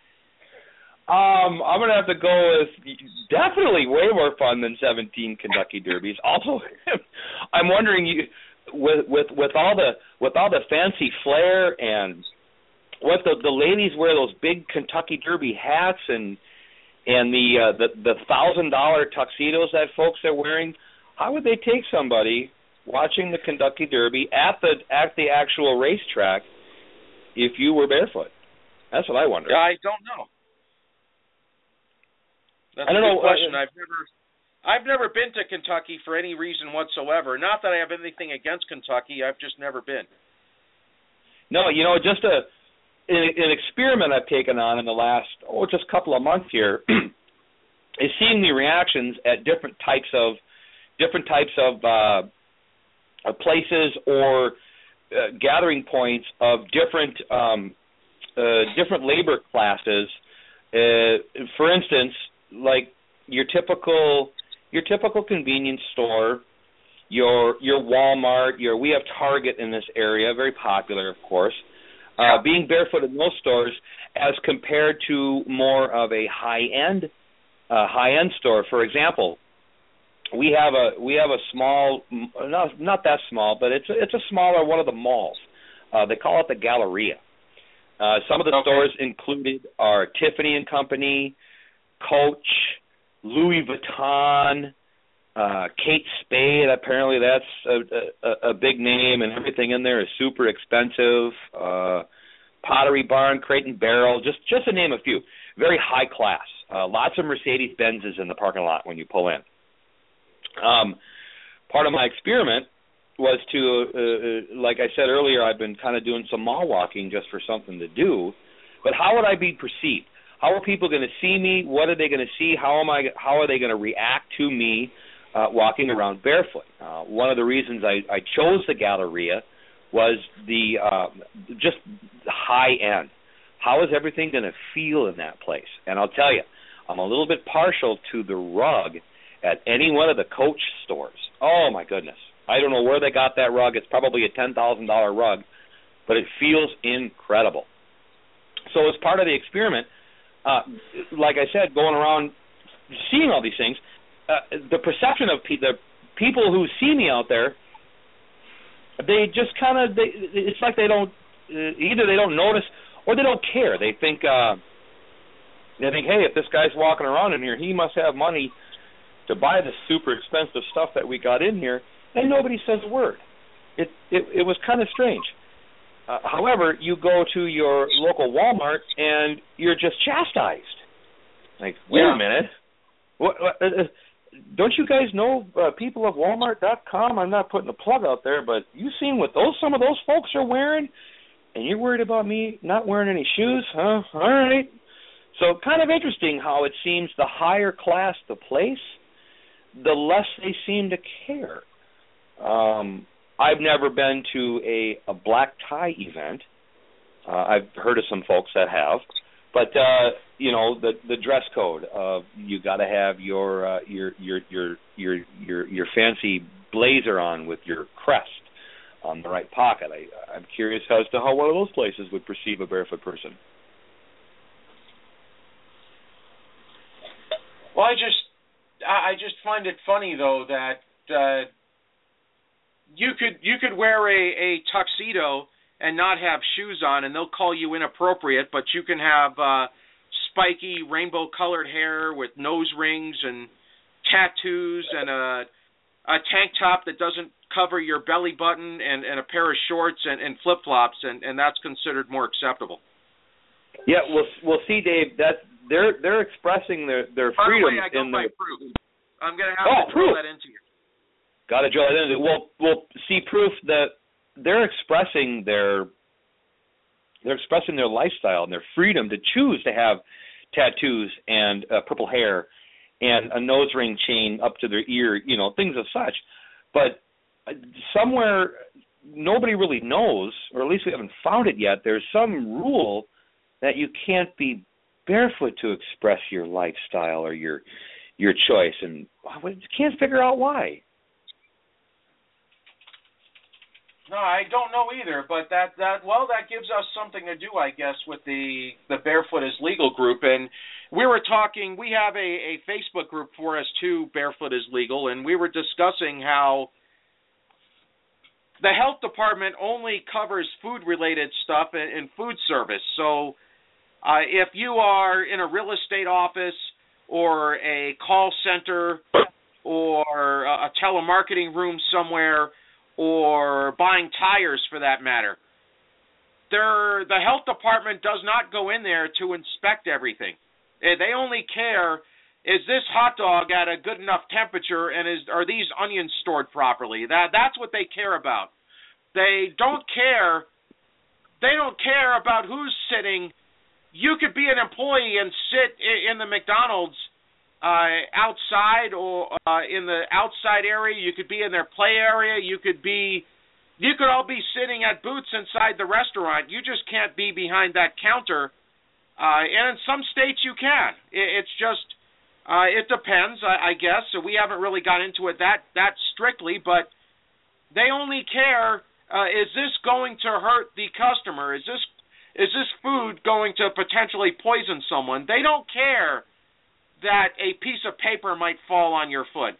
S8: Um, I'm gonna have to go with definitely way more fun than seventeen Kentucky Derbies. Also, I'm wondering you with with with all the with all the fancy flair and what the the ladies wear those big Kentucky Derby hats and and the uh, the the thousand dollar tuxedos that folks are wearing. How would they take somebody watching the Kentucky Derby at the at the actual racetrack if you were barefoot? That's what I wonder.
S9: I don't know. That's
S8: I don't
S9: a good
S8: know.
S9: question.
S8: Uh,
S9: I've never, I've never been to Kentucky for any reason whatsoever. Not that I have anything against Kentucky. I've just never been.
S8: No, you know, just a an, an experiment I've taken on in the last oh, just couple of months here is seeing the reactions at different types of different types of, uh, of places or uh, gathering points of different um, uh, different labor classes. Uh, for instance, like your typical your typical convenience store, your your Walmart, your we have Target in this area, very popular, of course. Uh, being barefoot in those stores as compared to more of a high end uh, high end store. For example, we have a we have a small, not not that small, but it's a, it's a smaller one of the malls. Uh, they call it the Galleria. Uh, some of the okay. stores included are Tiffany and Company, Coach, Louis Vuitton, uh, Kate Spade. Apparently that's a, a, a big name, and everything in there is super expensive. Uh, Pottery Barn, Crate and Barrel, just just to name a few. Very high class. Uh, lots of Mercedes-Benzes in the parking lot when you pull in. Um, part of my experiment was to, uh, like I said earlier, I've been kind of doing some mall walking just for something to do. But how would I be perceived? How are people going to see me? What are they going to see? How am I? How are they going to react to me uh, walking around barefoot. Uh, one of the reasons I, I chose the Galleria was the uh, just high end. How is everything going to feel in that place? And I'll tell you, I'm a little bit partial to the rug at any one of the Coach stores. Oh, my goodness. I don't know where they got that rug. It's probably a ten thousand dollars rug, but it feels incredible. So as part of the experiment, uh, like I said, going around seeing all these things, uh, the perception of pe- the people who see me out there, they just kind of, it's like they don't, uh, either they don't notice or they don't care. They think, uh, they think, hey, if this guy's walking around in here, he must have money to buy the super expensive stuff that we got in here, and nobody says a word. It it, it was kind of strange. Uh, however, you go to your local Walmart and you're just chastised. Like, wait yeah. a minute. What, what, uh, don't you guys know uh, people of Walmart dot com? I'm not putting a plug out there, but you seen what those some of those folks are wearing? And you're worried about me not wearing any shoes? Huh? All right. So kind of interesting how it seems the higher class the place, the less they seem to care. Um, I've never been to a, a black tie event. Uh, I've heard of some folks that have, but uh, you know the the dress code. Uh, you got to have your uh, your your your your your your fancy blazer on with your crest on the right pocket. I, I'm curious as to how one of those places would perceive a barefoot person.
S9: Well, I just I just find it funny though that uh, you could you could wear a, a tuxedo and not have shoes on, and they'll call you inappropriate, but you can have uh, spiky rainbow-colored hair with nose rings and tattoos and a a tank top that doesn't cover your belly button and, and a pair of shorts and, and flip-flops, and, and that's considered more acceptable.
S8: Yeah, well, well, see, Dave, that they're they're expressing their their freedom.
S9: By the way, I got
S8: in
S9: my
S8: their...
S9: proof. I'm going to have
S8: oh,
S9: to
S8: proof.
S9: throw that into you.
S8: Got to drill that into. Well, well, see, proof that they're expressing their they're expressing their lifestyle and their freedom to choose to have tattoos and uh, purple hair and a nose ring chain up to their ear, you know, things of such. But somewhere nobody really knows, or at least we haven't found it yet, there's some rule that you can't be barefoot to express your lifestyle or your your choice, and I can't figure out why.
S9: No, I don't know either, but that, that well, that gives us something to do, I guess, with the, the Barefoot is Legal group. And we were talking, we have a, a Facebook group for us too, Barefoot is Legal, and we were discussing how the health department only covers food-related stuff and, and food service. So uh, if you are in a real estate office or a call center or a telemarketing room somewhere, or buying tires for that matter, They're, the health department does not go in there to inspect everything. They only care, is this hot dog at a good enough temperature, and is are these onions stored properly? That That's what they care about. They don't care, they don't care about who's sitting. You could be an employee and sit in the McDonald's Uh, outside or uh, in the outside area. You could be in their play area. You could be, you could all be sitting at booths inside the restaurant. You just can't be behind that counter. Uh, and in some states you can. It, it's just, uh, it depends, I, I guess. So we haven't really got into it that that strictly, but they only care: uh, is this going to hurt the customer? Is this is this food going to potentially poison someone? They don't care that a piece of paper might fall on your foot.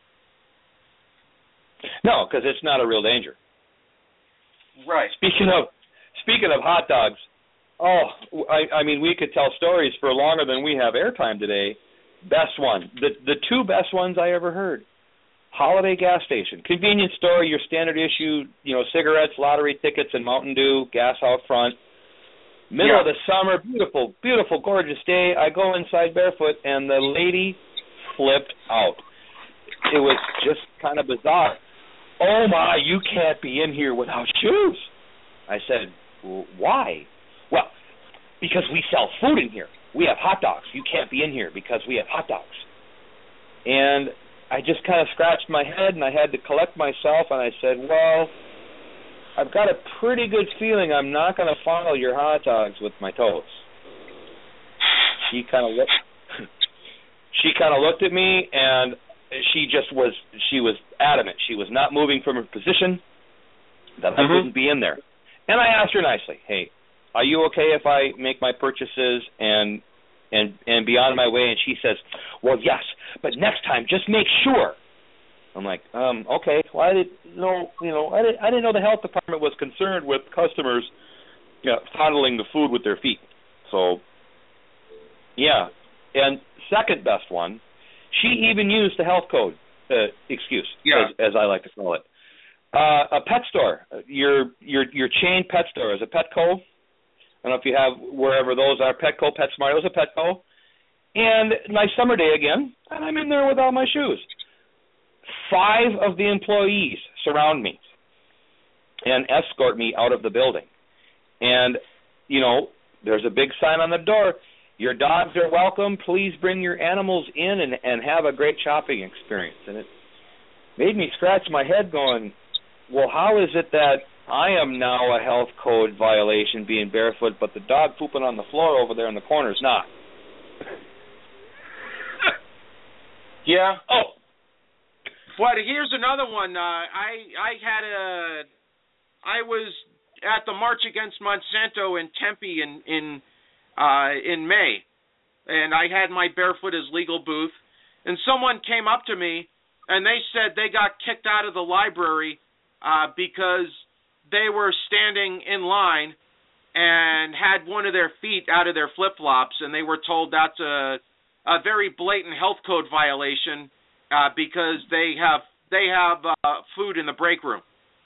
S8: No, because it's not a real danger.
S9: Right.
S8: Speaking of speaking of hot dogs, oh, I, I mean, we could tell stories for longer than we have airtime today. Best one, the the two best ones I ever heard. Holiday gas station, convenience store, your standard issue, you know, cigarettes, lottery tickets, and Mountain Dew, gas out front. Middle yeah. of the summer, beautiful, beautiful, gorgeous day. I go inside barefoot, and the lady flipped out. It was just kind of bizarre. Oh, my, you can't be in here without shoes. I said, well, why? Well, because we sell food in here. We have hot dogs. You can't be in here because we have hot dogs. And I just kind of scratched my head, and I had to collect myself, and I said, well, I've got a pretty good feeling I'm not going to fondle your hot dogs with my toes. She kind of looked, she kind of looked at me, and she just was, she was adamant. She was not moving from her position, that I mm-hmm. wouldn't be in there. And I asked her nicely, hey, are you okay if I make my purchases and and and be on my way? And she says, well, yes, but next time just make sure. I'm like, um, okay. Well, I didn't know, you know, I didn't, I didn't know the health department was concerned with customers, you know, fondling the food with their feet. So, yeah. And second best one, she even used the health code uh, excuse, yeah. as, as I like to call it. Uh, a pet store, your your your chain pet store is a Petco. I don't know if you have wherever those are, Petco, PetSmart, it was a Petco. And nice summer day again, and I'm in there without my shoes. Five of the employees surround me and escort me out of the building. And, you know, there's a big sign on the door, your dogs are welcome, please bring your animals in and, and have a great shopping experience. And it made me scratch my head going, well, how is it that I am now a health code violation being barefoot, but the dog pooping on the floor over there in the corner is not?
S9: Yeah. Oh. But here's another one. Uh, I I had a I was at the March Against Monsanto in Tempe in in uh, in May, and I had my Barefoot is Legal booth, and someone came up to me and they said they got kicked out of the library uh, because they were standing in line and had one of their feet out of their flip-flops, and they were told that's a, a very blatant health code violation uh, because they have they have uh, food in the break room.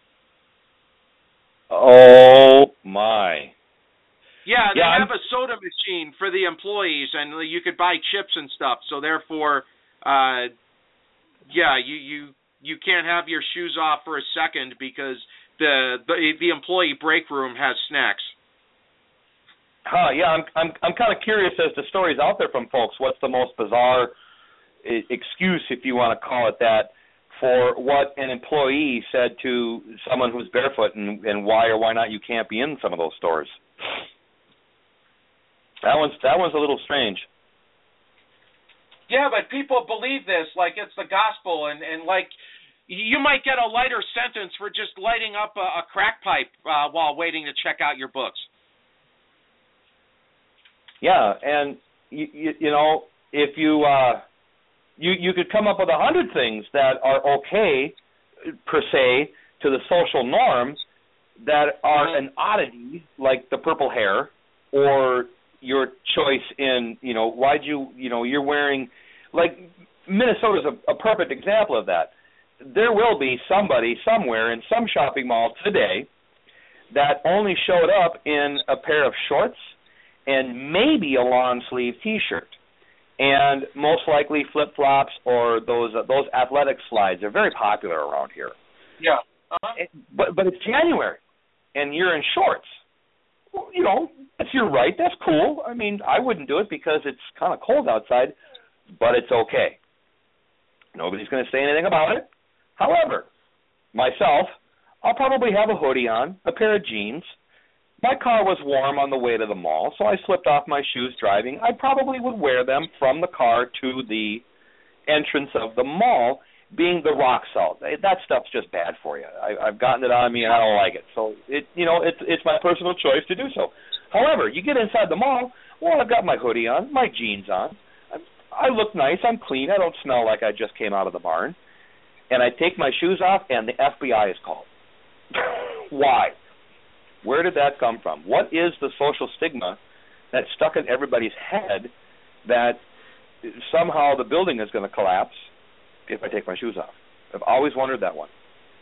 S8: Oh, my.
S9: Yeah, they
S8: yeah,
S9: have
S8: I'm...
S9: a soda machine for the employees, and you could buy chips and stuff, so therefore, uh, yeah, you, you, you can't have your shoes off for a second because The, the the employee break room has snacks.
S8: Huh? Yeah, I'm I'm I'm kind of curious as to stories out there from folks. What's the most bizarre I- excuse, if you want to call it that, for what an employee said to someone who's barefoot, and, and why or why not you can't be in some of those stores? That one's that one's a little strange.
S9: Yeah, but people believe this like it's the gospel, and and like. You might get a lighter sentence for just lighting up a, a crack pipe uh, while waiting to check out your books.
S8: Yeah, and you, you, you know, if you uh, you you could come up with a hundred things that are okay per se to the social norm that are an oddity, like the purple hair, or your choice in, you know, why'd you, you know, you're wearing, like Minnesota's a, a perfect example of that. There will be somebody somewhere in some shopping mall today that only showed up in a pair of shorts and maybe a long sleeve T-shirt, and most likely flip-flops or those uh, those athletic slides. They're very popular around here.
S9: Yeah. Uh-huh.
S8: It, but but it's January, and you're in shorts. Well, you know, that's your right. That's cool. I mean, I wouldn't do it because it's kind of cold outside, but it's okay. Nobody's going to say anything about it. However, myself, I'll probably have a hoodie on, a pair of jeans. My car was warm on the way to the mall, so I slipped off my shoes driving. I probably would wear them from the car to the entrance of the mall, being the rock salt. That stuff's just bad for you. I, I've gotten it on me, and I don't like it. So, it, you know, it's it's my personal choice to do so. However, you get inside the mall, well, I've got my hoodie on, my jeans on. I, I look nice. I'm clean. I don't smell like I just came out of the barn. And I take my shoes off, and the F B I is called. Why? Where did that come from? What is the social stigma that's stuck in everybody's head that somehow the building is going to collapse if I take my shoes off? I've always wondered that one.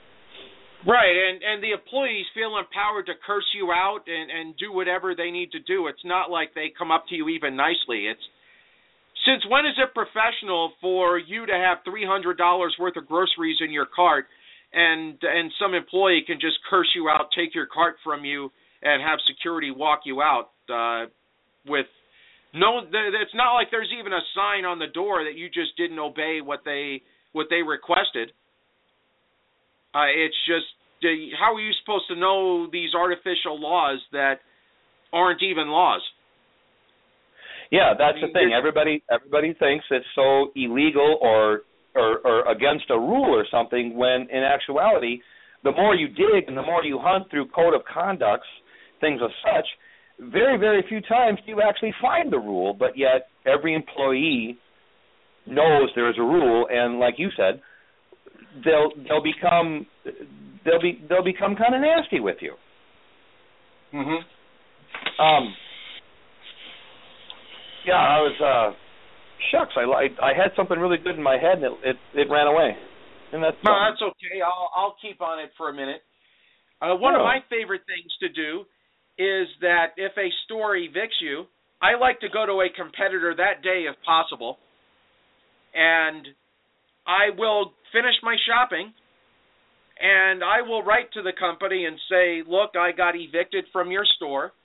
S9: Right, and, and the employees feel empowered to curse you out and, and do whatever they need to do. It's not like they come up to you even nicely. It's Since when is it professional for you to have three hundred dollars worth of groceries in your cart and and some employee can just curse you out, take your cart from you, and have security walk you out uh, with no – it's not like there's even a sign on the door that you just didn't obey what they what they requested. Uh, it's just, uh, how are you supposed to know these artificial laws that aren't even laws?
S8: Yeah, that's
S9: I mean,
S8: the thing. Everybody everybody thinks it's so illegal or, or or against a rule or something, when in actuality, the more you dig and the more you hunt through code of conducts, things of such, very, very few times do you actually find the rule, but yet every employee knows there is a rule, and like you said, they'll they'll become they'll be they'll become kind of nasty with you.
S9: Mhm.
S8: Um. Yeah, I was. Uh, shucks, I, I I had something really good in my head, and it it, it ran away. And that's
S9: no,
S8: um,
S9: that's okay. I'll I'll keep on it for a minute. Uh, one
S8: oh.
S9: of my favorite things to do is that if a store evicts you, I like to go to a competitor that day if possible, and I will finish my shopping, and I will write to the company and say, look, I got evicted from your store,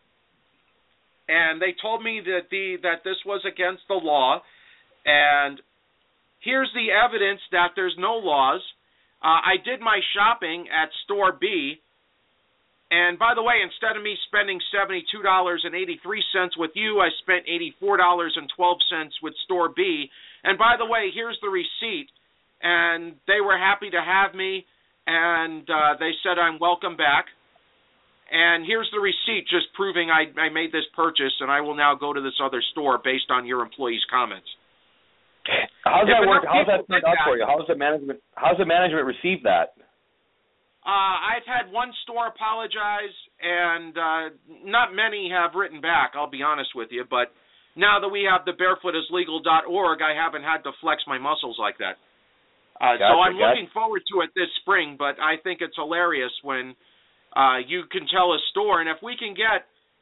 S9: and they told me that the that this was against the law, and here's the evidence that there's no laws. Uh, I did my shopping at store B, and by the way, instead of me spending seventy-two dollars and eighty-three cents with you, I spent eighty-four dollars and twelve cents with store B. And by the way, here's the receipt. And they were happy to have me, and uh, they said I'm welcome back. And here's the receipt just proving I, I made this purchase, and I will now go to this other store based on your employees' comments.
S8: How's
S9: If
S8: that work?
S9: enough
S8: How's that
S9: people
S8: turned
S9: did
S8: out
S9: that-
S8: for you? How's the management? How's the management receive that?
S9: Uh, I've had one store apologize, and uh, not many have written back, I'll be honest with you. But now that we have the barefoot is legal dot org, I haven't had to flex my muscles like that. Uh,
S8: gotcha,
S9: so I'm
S8: gotcha.
S9: looking forward to it this spring, but I think it's hilarious when uh, you can tell a store, and if we can get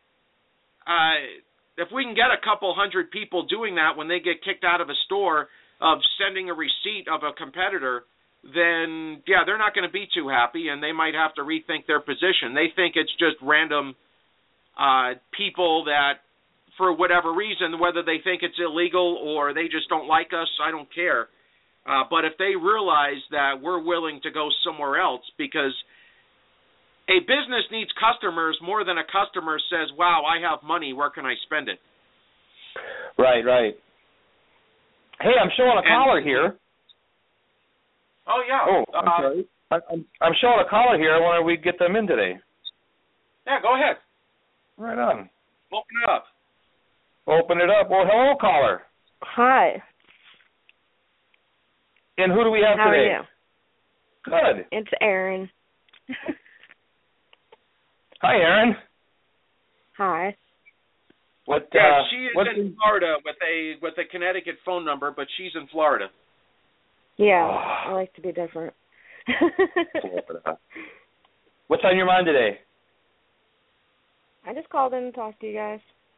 S9: uh, if we can get a couple hundred people doing that when they get kicked out of a store of sending a receipt of a competitor, then, yeah, they're not going to be too happy, and they might have to rethink their position. They think it's just random uh, people that, for whatever reason, whether they think it's illegal or they just don't like us, I don't care. Uh, but if they realize that we're willing to go somewhere else, because a business needs customers more than a customer says, wow, I have money, where can I spend it?
S8: Right, right. Hey, I'm showing a
S9: And-
S8: caller here.
S9: Oh, yeah.
S8: Oh, I'm
S9: uh,
S8: sorry. I, I'm, I'm showing a caller here. I wonder if we get them in today.
S9: Yeah, go ahead.
S8: Right on.
S9: Open it up.
S8: Open it up. Well, hello, caller.
S13: Hi.
S8: And who do we have
S13: How
S8: today?
S13: are you?
S8: Good.
S13: It's Erin.
S8: Hi, Erin.
S13: Hi.
S8: What?
S9: Yeah,
S8: uh,
S9: she is
S8: what
S9: in Florida with a with a Connecticut phone number, but she's in Florida.
S13: Yeah,
S8: Oh.
S13: I like to be different.
S8: What's on your mind today?
S13: I just called in to talk to you guys.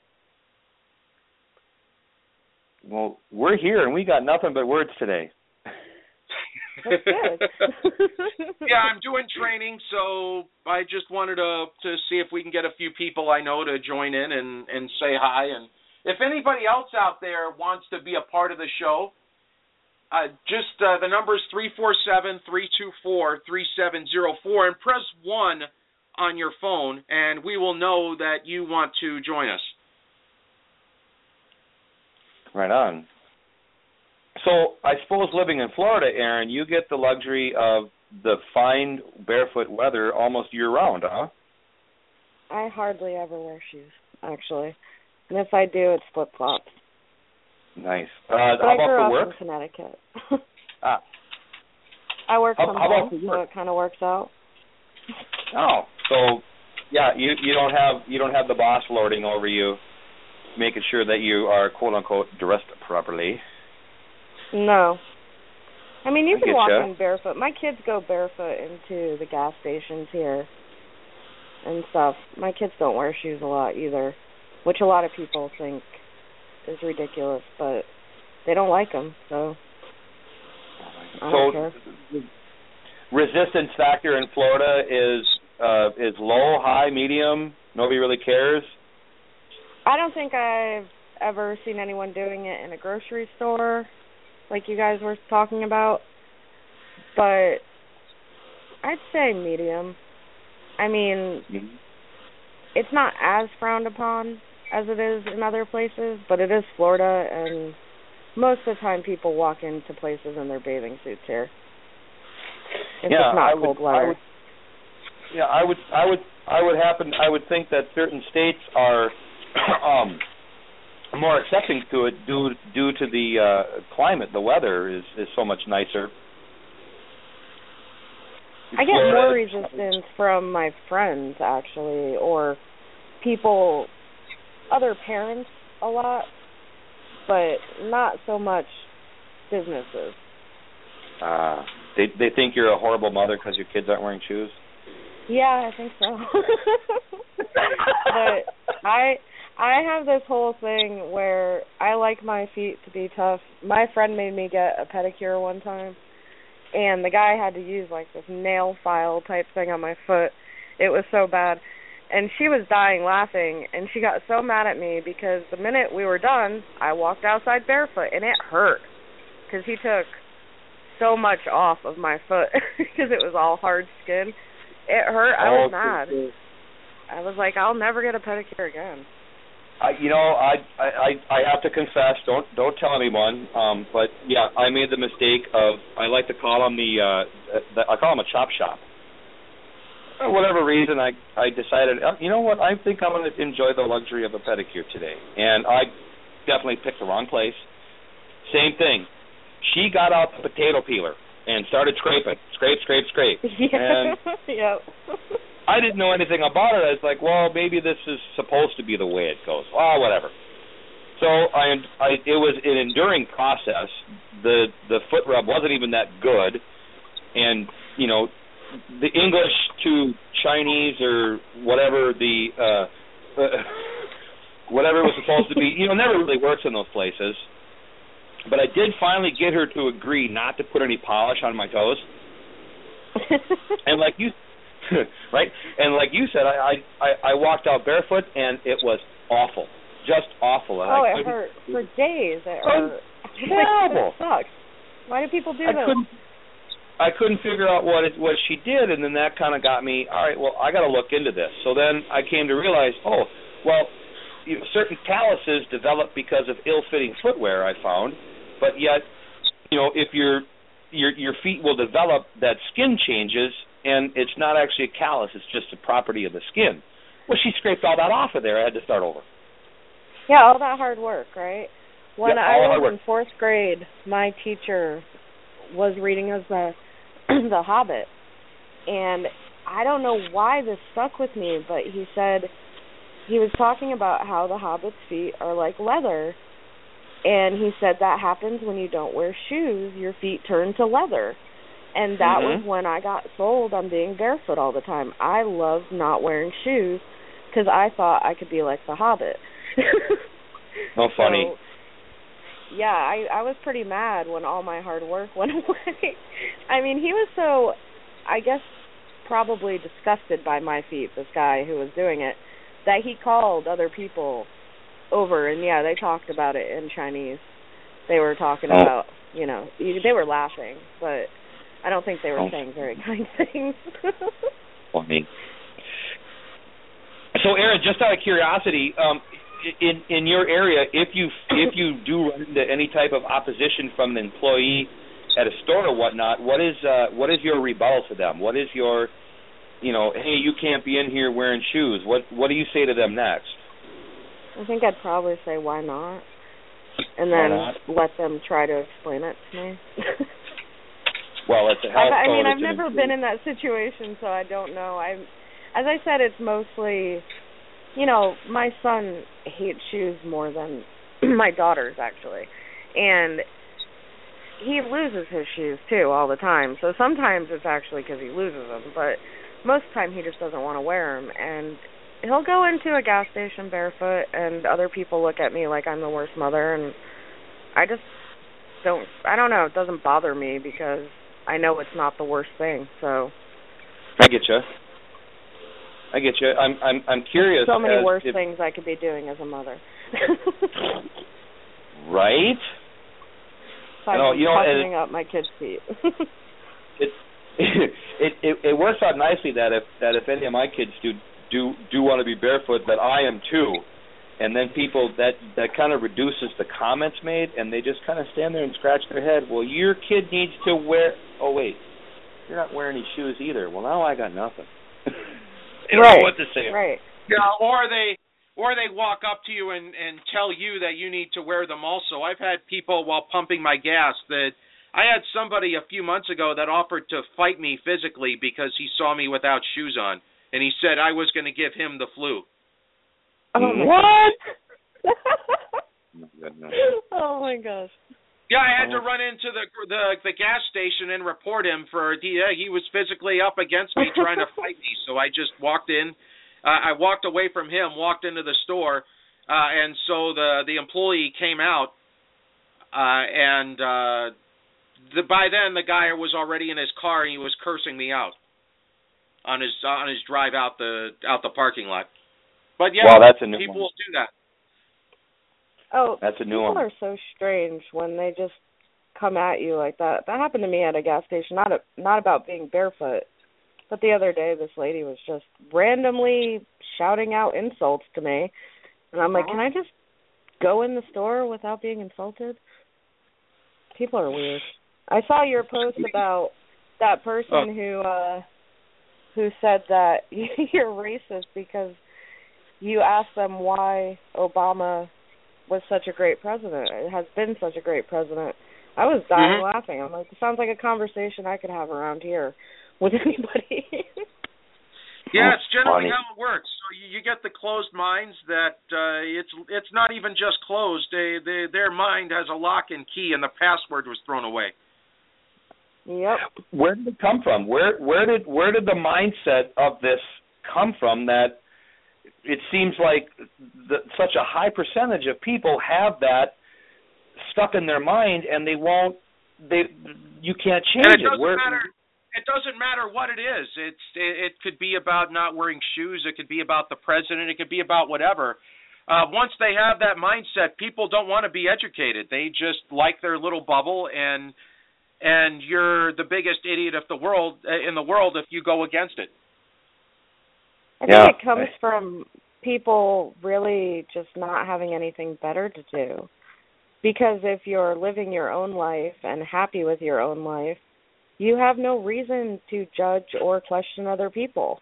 S8: Well, we're here and we got nothing but words today.
S13: That's good.
S9: Yeah, I'm doing training, so I just wanted to to see if we can get a few people I know to join in and, and say hi. And if anybody else out there wants to be a part of the show, uh, just uh, the number is three four seven, three two four, three seven zero four, and press one on your phone, and we will know that you want to join us.
S8: Right on. So I suppose living in Florida, Erin, you get the luxury of the fine barefoot weather almost year-round, huh?
S13: I hardly ever wear shoes, actually. And if I do, it's flip-flops.
S8: Nice. Uh,
S13: But
S8: how
S13: I
S8: about
S13: grew
S8: for
S13: up
S8: work?
S13: in Connecticut.
S8: Ah.
S13: I work
S8: How-
S13: from
S8: how about
S13: home,
S8: for
S13: so
S8: work?
S13: it kind of works out.
S8: Oh, so yeah, you you don't have you don't have the boss lording over you, making sure that you are quote unquote dressed properly.
S13: No. I mean, you
S8: I
S13: can walk
S8: getcha.
S13: in barefoot. My kids go barefoot into the gas stations here and stuff. My kids don't wear shoes a lot either, which a lot of people think is ridiculous, but they don't like them, so I don't care.
S8: So resistance factor in Florida is uh, is low, high, medium. Nobody really cares.
S13: I don't think I've ever seen anyone doing it in a grocery store. like you guys were talking about, but I'd say medium. I mean, mm-hmm. It's not as frowned upon as it is in other places, but it is Florida, and most of the time people walk into places in their bathing suits here. It's
S8: yeah,
S13: just not
S8: I
S13: cold
S8: would,
S13: weather.
S8: I would, yeah, I would, I would, I would happen. I would think that certain states are um, more accepting to it due due to the uh, climate. The weather is, is so much nicer.
S13: I get more resistance from my friends, actually, or people, other parents a lot, but not so much businesses.
S8: Uh, they they think you're a horrible mother because your kids aren't wearing shoes?
S13: Yeah, I think so. But I I have this whole thing where I like my feet to be tough. My friend made me get a pedicure one time, and the guy had to use like this nail file type thing on my foot. It was so bad. And she was dying laughing, and she got so mad at me because the minute we were done, I walked outside barefoot, and it hurt because he took so much off of my foot because it was all hard skin. It hurt. I was mad. I was like, I'll never get a pedicure again.
S8: I, you know, I, I I have to confess. Don't don't tell anyone. Um, but yeah, I made the mistake of I like to call them the, uh, the I call them a chop shop. For whatever reason, I I decided, you know what, I think I'm going to enjoy the luxury of a pedicure today, and I definitely picked the wrong place. Same thing. She got out the potato peeler and started scraping, scrape, scrape, scrape.
S13: Yeah.
S8: And
S13: yep.
S8: I didn't know anything about it. I was like, well, maybe this is supposed to be the way it goes. Oh, whatever. So I, I, it was an enduring process. The the foot rub wasn't even that good, and you know, the English to Chinese or whatever the uh, uh, whatever it was supposed to be, you know, never really works in those places. But I did finally get her to agree not to put any polish on my toes. And like you, right? And like you said, I, I I walked out barefoot and it was awful, just awful. And
S13: oh,
S8: I
S13: it hurt for days. It
S8: oh,
S13: hurt.
S8: Terrible.
S13: It sucks. Why do people do
S8: I
S13: that?
S8: Couldn't, I couldn't figure out what it, what she did, and then that kind of got me. All right, well, I got to look into this. So then I came to realize, oh, well, you know, certain calluses develop because of ill-fitting footwear. I found. But yet, you know, if your your your feet will develop, that skin changes, and it's not actually a callus; it's just a property of the skin. Well, she scraped all that off of there. I had to start over.
S13: Yeah, all that hard work, right? When
S8: yeah,
S13: I was in fourth grade, my teacher was reading us the the Hobbit, and I don't know why this stuck with me, but he said he was talking about how the Hobbit's feet are like leather. And he said that happens when you don't wear shoes, your feet turn to leather. And that
S8: mm-hmm.
S13: was when I got sold on being barefoot all the time. I loved not wearing shoes because I thought I could be like the Hobbit.
S8: Oh, funny.
S13: So, yeah, I, I was pretty mad when all my hard work went away. I mean, he was so, I guess, probably disgusted by my feet, this guy who was doing it, that he called other people over, and yeah, they talked about it in Chinese. They were talking
S8: oh.
S13: about, you know, they were laughing, but I don't think they were oh. saying very kind things.
S8: Funny. So, Aaron, just out of curiosity, um, in in your area, if you if you do run into any type of opposition from an employee at a store or whatnot, what is uh, what is your rebuttal to them? What is your, you know, hey, you can't be in here wearing shoes. What what do you say to them next?
S13: I think I'd probably say, why not? And then
S8: not?
S13: let them try to explain it to me.
S8: Well, it's a health
S13: I, I mean,
S8: code,
S13: I've never been in that situation, so I don't know. I, as I said, it's mostly, you know, my son hates shoes more than my daughters, actually. And he loses his shoes, too, all the time. So sometimes it's actually because he loses them, but most of the time he just doesn't want to wear them. And he'll go into a gas station barefoot, and other people look at me like I'm the worst mother, and I just don't, I don't know, it doesn't bother me because I know it's not the worst thing, so.
S8: I get you. I get you. I'm I'm I'm curious.
S13: There's so many worse
S8: if,
S13: things I could be doing as a mother.
S8: Right?
S13: aside
S8: know,
S13: from
S8: you know,
S13: toughening up my kids' feet.
S8: it, it it it works out nicely that if that if any of my kids do do do want to be barefoot, that I am too. And then people, that, that kind of reduces the comments made, and they just kind of stand there and scratch their head. Well, your kid needs to wear, oh, wait, you're not wearing any shoes either. Well, now I got nothing. They don't
S13: right,
S8: know what to say.
S13: Right.
S9: Yeah, or they or they walk up to you and, and tell you that you need to wear them also. I've had people, while pumping my gas, that I had somebody a few months ago that offered to fight me physically because he saw me without shoes on, and he said I was going to give him the flu.
S13: Oh my
S8: what?
S13: Oh my gosh.
S9: Yeah, I had to run into the the the gas station and report him for yeah, he was physically up against me trying to fight me. So I just walked in, uh, I walked away from him, walked into the store, uh, and so the the employee came out, uh, and uh, the by then the guy was already in his car and he was cursing me out on his on his drive out the out the parking lot. But yeah,
S8: well, that's a new
S9: people
S8: one.
S9: will do that.
S13: Oh,
S8: that's a new
S13: people
S8: one.
S13: are so strange when they just come at you like that. That happened to me at a gas station. Not a, not about being barefoot, but the other day this lady was just randomly shouting out insults to me, and I'm like, can I just go in the store without being insulted? People are weird. I saw your post about that person
S9: oh.
S13: who uh, who said that you're racist because you asked them why Obama was such a great president, it has been such a great president. I was dying
S9: mm-hmm.
S13: laughing. I'm like, it sounds like a conversation I could have around here with anybody.
S9: Yeah, it's generally
S8: funny.
S9: how it works. So you, you get the closed minds that uh, it's it's not even just closed. They, they, their mind has a lock and key, and the password was thrown away.
S13: Yep.
S8: Where did it come from? Where where did where did the mindset of this come from that it seems like the, such a high percentage of people have that stuck in their mind, and they won't. They you can't change
S9: and it.
S8: Doesn't
S9: Where, matter. It doesn't matter what it is. It's it, it could be about not wearing shoes. It could be about the president. It could be about whatever. Uh, once they have that mindset, people don't want to be educated. They just like their little bubble, and and you're the biggest idiot of the world in the world if you go against it.
S13: I think
S8: yeah.
S13: it comes from people really just not having anything better to do. Because if you're living your own life and happy with your own life, you have no reason to judge or question other people.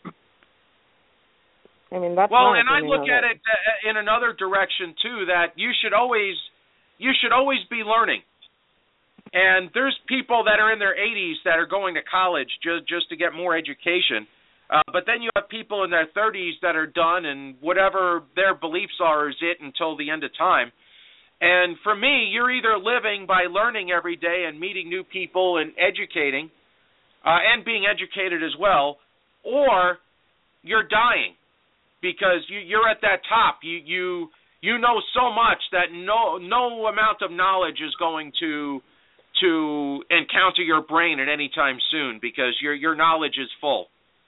S13: I mean, that's
S9: well,
S13: my
S9: and I
S13: opinion
S9: look
S13: of
S9: at it in another direction too. That you should always, you should always be learning. And there's people that are in their eighties that are going to college just just to get more education. Uh, but then you have people in their thirties that are done, and whatever their beliefs are is it until the end of time. And for me, you're either living by learning every day and meeting new people and educating, uh, and being educated as well, or you're dying because you, you're at that top. You you you know so much that no no amount of knowledge is going to to encounter your brain at any time soon because your your knowledge is full.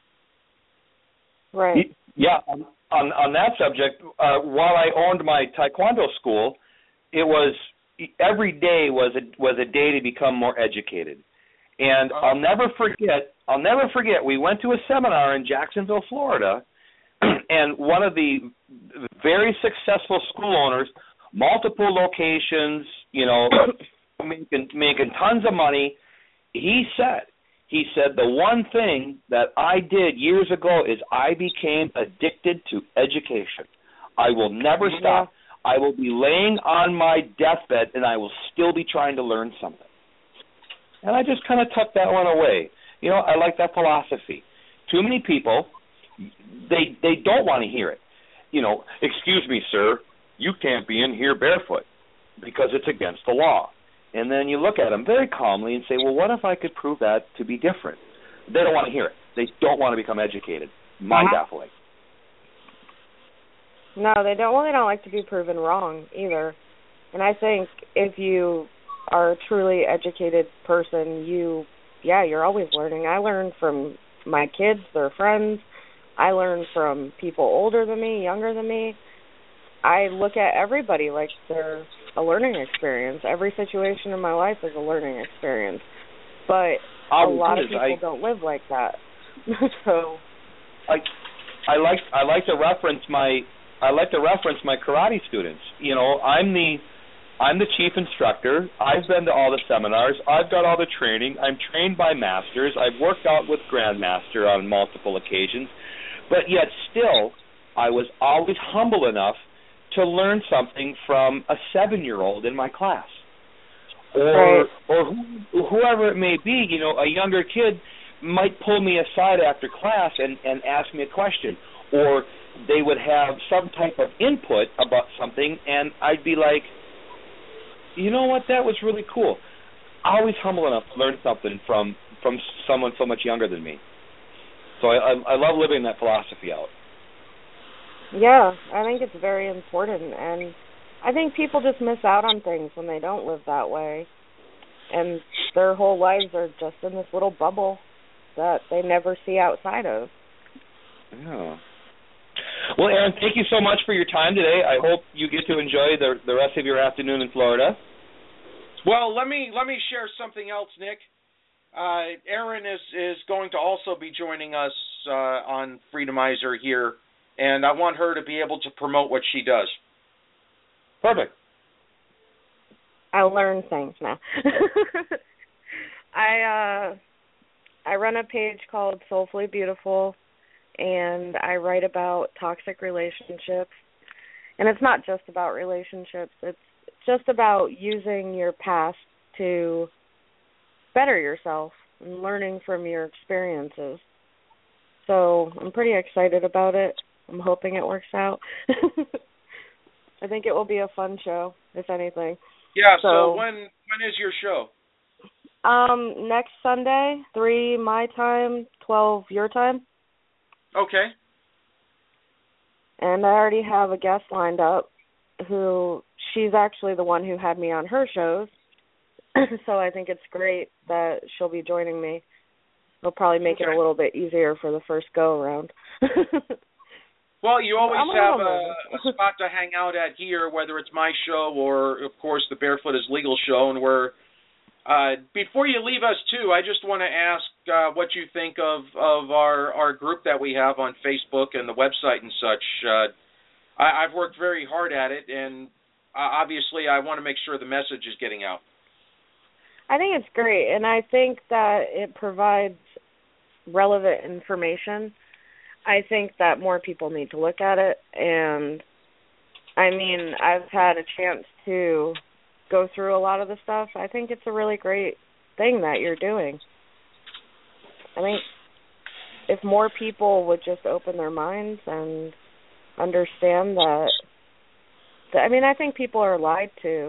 S13: Right.
S8: Yeah. On on, on that subject, uh, while I owned my Taekwondo school, it was every day was a was a day to become more educated. And oh. I'll never forget. I'll never forget. We went to a seminar in Jacksonville, Florida, and one of the very successful school owners, multiple locations, you know, making making tons of money. He said. He said, the one thing that I did years ago is I became addicted to education. I will never
S13: yeah.
S8: stop. I will be laying on my deathbed, and I will still be trying to learn something. And I just kind of tucked that one away. You know, I like that philosophy. Too many people, they they don't want to hear it. You know, excuse me, sir, you can't be in here barefoot because it's against the law. And then you look at them very calmly and say, well, what if I could prove that to be different? They don't want to hear it. They don't want to become educated. Mind-baffling.
S13: No, they don't. Well, they don't like to be proven wrong either. And I think if you are a truly educated person, you, yeah, you're always learning. I learn from my kids, their friends. I learn from people older than me, younger than me. I look at everybody like they're a learning experience. Every situation in my life is a learning experience. But
S8: I
S13: a lot of
S8: is,
S13: people
S8: I,
S13: don't live like that. so
S8: I I like I like to reference my I like to reference my karate students. You know, I'm the I'm the chief instructor. I've been to all the seminars. I've got all the training. I'm trained by masters. I've worked out with Grandmaster on multiple occasions. But yet still, I was always humble enough to learn something from a seven-year-old in my class. Or
S13: right.
S8: or who, whoever it may be, you know, a younger kid might pull me aside after class and, and ask me a question. Or they would have some type of input about something, and I'd be like, you know what, that was really cool. Always humble enough to learn something from, from someone so much younger than me. So I, I, I love living that philosophy out.
S13: Yeah, I think it's very important, and I think people just miss out on things when they don't live that way, and their whole lives are just in this little bubble that they never see outside of.
S8: Yeah. Well, Erin, thank you so much for your time today. I hope you get to enjoy the the rest of your afternoon in Florida.
S9: Well, let me let me share something else, Nick. Uh, Erin is, is going to also be joining us uh, on Freedomizer here, and I want her to be able to promote what she does.
S8: Perfect.
S13: I learn things now. I uh, I run a page called Soulfully Beautiful, and I write about toxic relationships. And it's not just about relationships. It's just about using your past to better yourself and learning from your experiences. So I'm pretty excited about it. I'm hoping it works out. I think it will be a fun show, if anything.
S9: Yeah,
S13: so,
S9: so when when is your show?
S13: Um, next Sunday, three my time, twelve your time.
S9: Okay.
S13: And I already have a guest lined up who, she's actually the one who had me on her shows. So I think it's great that she'll be joining me. It'll probably make
S9: okay.
S13: it a little bit easier for the first go-around.
S9: Well, you always
S13: I'm
S9: have
S13: a,
S9: a, a spot to hang out at here, whether it's my show or, of course, the Barefoot is Legal show. And we're, uh, before you leave us, too, I just want to ask uh, what you think of, of our, our group that we have on Facebook and the website and such. Uh, I, I've worked very hard at it, and uh, obviously I want to make sure the message is getting out.
S13: I think it's great, and I think that it provides relevant information. I think that more people need to look at it, and I mean, I've had a chance to go through a lot of the stuff. I think it's a really great thing that you're doing. I think if more people would just open their minds and understand that, that I mean, I think people are lied to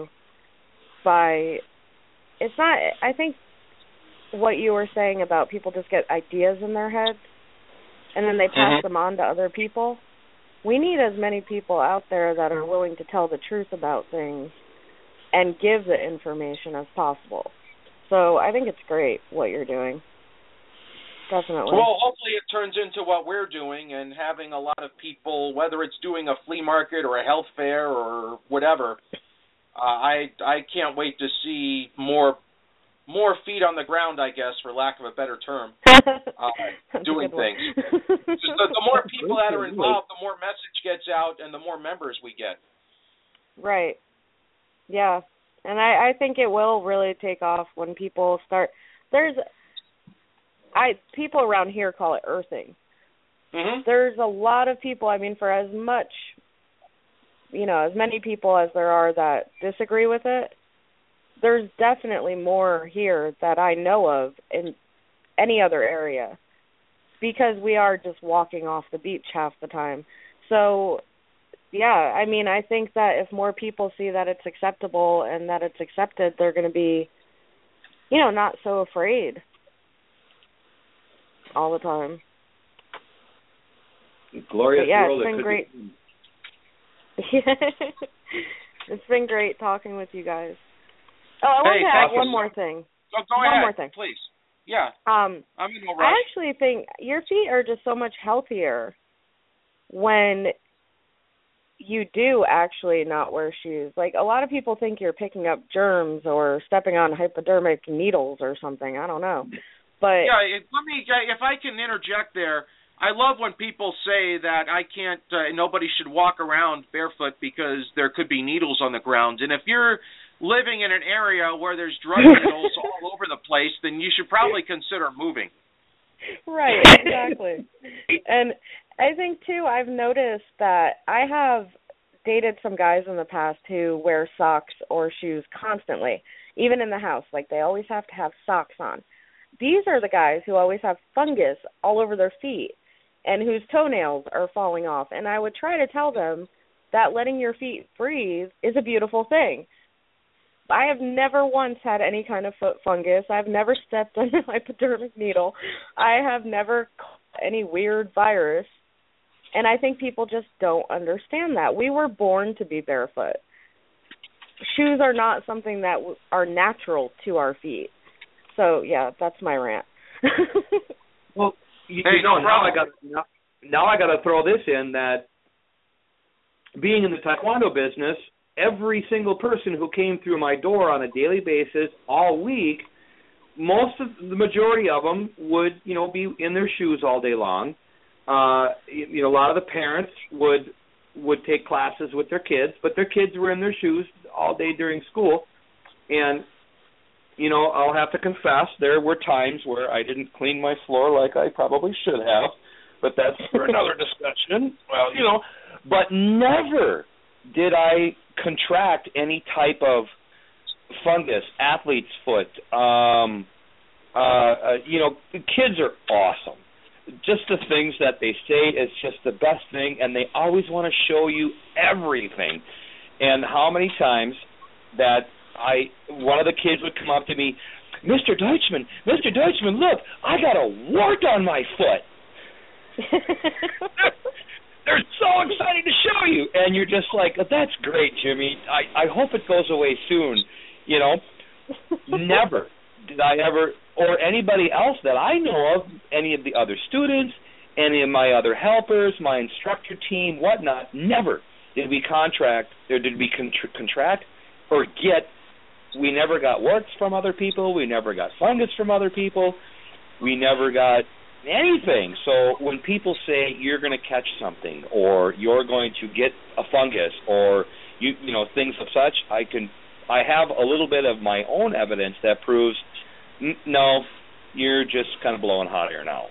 S13: by, it's not, I think what you were saying about people just get ideas in their heads and then they pass mm-hmm. them on to other people. We need as many people out there that are willing to tell the truth about things and give the information as possible. So I think it's great what you're doing. Definitely.
S9: Well, hopefully it turns into what we're doing and having a lot of people, whether it's doing a flea market or a health fair or whatever, uh, I I can't wait to see more more feet on the ground, I guess, for lack of a better term, uh, doing things. Just the, the more people that are involved, the more message gets out and the more members we get.
S13: Right. Yeah. And I, I think it will really take off when people start. There's, I people around here call it earthing.
S9: Mm-hmm.
S13: There's a lot of people, I mean, for as much, you know, as many people as there are that disagree with it, there's definitely more here that I know of in any other area because we are just walking off the beach half the time. So, yeah, I mean, I think that if more people see that it's acceptable and that it's accepted, they're going to be, you know, not so afraid all the time.
S8: Glorious
S13: but yeah,
S8: world.
S13: It's been great. It's been great talking with you guys. Oh, I want
S9: hey,
S13: to add
S9: you.
S13: one more thing.
S9: Oh, go
S13: one
S9: ahead,
S13: more thing.
S9: please. Yeah.
S13: Um,
S9: I'm in no rush.
S13: I actually think your feet are just so much healthier when you do actually not wear shoes. Like, a lot of people think you're picking up germs or stepping on hypodermic needles or something. I don't know. But
S9: yeah, it, let me, if I can interject there, I love when people say that I can't, uh, nobody should walk around barefoot because there could be needles on the ground. And if you're living in an area where there's drug needles all over the place, then you should probably consider moving.
S13: Right, exactly. And I think, too, I've noticed that I have dated some guys in the past who wear socks or shoes constantly, even in the house. Like, they always have to have socks on. These are the guys who always have fungus all over their feet and whose toenails are falling off. And I would try to tell them that letting your feet breathe is a beautiful thing. I have never once had any kind of foot fungus. I've never stepped on a hypodermic needle. I have never caught any weird virus. And I think people just don't understand that. We were born to be barefoot. Shoes are not something that w- are natural to our feet. So, yeah, that's my rant.
S14: Well, you,
S9: hey,
S14: you know,
S9: no
S14: now I got now, now I got to throw this in that being in the Taekwondo business, every single person who came through my door on a daily basis all week, most of the majority of them would, you know, be in their shoes all day long. Uh, you, you know, a lot of the parents would would take classes with their kids, but their kids were in their shoes all day during school. And, you know, I'll have to confess, there were times where I didn't clean my floor like I probably should have, but that's for another discussion. Well, you know, but never did I contract any type of fungus, athlete's foot. Um, uh, uh, you know, kids are awesome. Just the things that they say is just the best thing, and they always want to show you everything. And how many times that I, one of the kids would come up to me, Mister Deutschman, Mister Deutschman, look, I got a wart on my foot. They're so excited to show you, and you're just like, oh, that's great, Jimmy. I, I hope it goes away soon. You know, never did I ever, or anybody else that I know of, any of the other students, any of my other helpers, my instructor team, whatnot, never did we contract, or did we contr- contract or get, we never got warts from other people, we never got fungus from other people, we never got anything. So when people say you're going to catch something or you're going to get a fungus or you you know things of such, I can I have a little bit of my own evidence that proves n- no, you're just kind of blowing hot air now.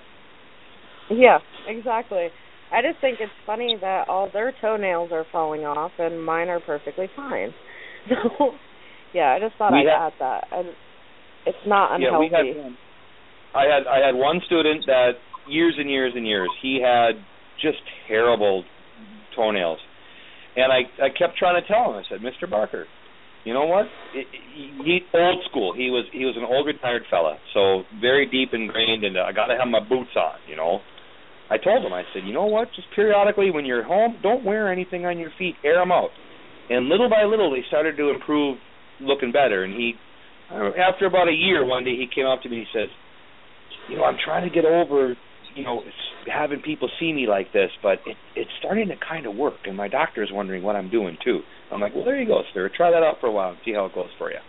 S13: Yeah, exactly. I just think it's funny that all their toenails are falling off and mine are perfectly fine. So yeah, I just thought we I'd had, add that. And it's not unhealthy.
S14: Yeah, we had one. I had I had one student that years and years and years, he had just terrible toenails. And I, I kept trying to tell him, I said, Mister Barker, you know what? It, he old school. He was he was an old retired fella, so very deep ingrained, and I got to have my boots on, you know. I told him, I said, you know what? Just periodically when you're home, don't wear anything on your feet. Air them out. And little by little, they started to improve, looking better. And he, after about a year, one day he came up to me and he says, you know, I'm trying to get over, you know, having people see me like this, but it, it's starting to kind of work, and my doctor is wondering what I'm doing, too. I'm like, well, there you go, sir. Try that out for a while and see how it goes for you.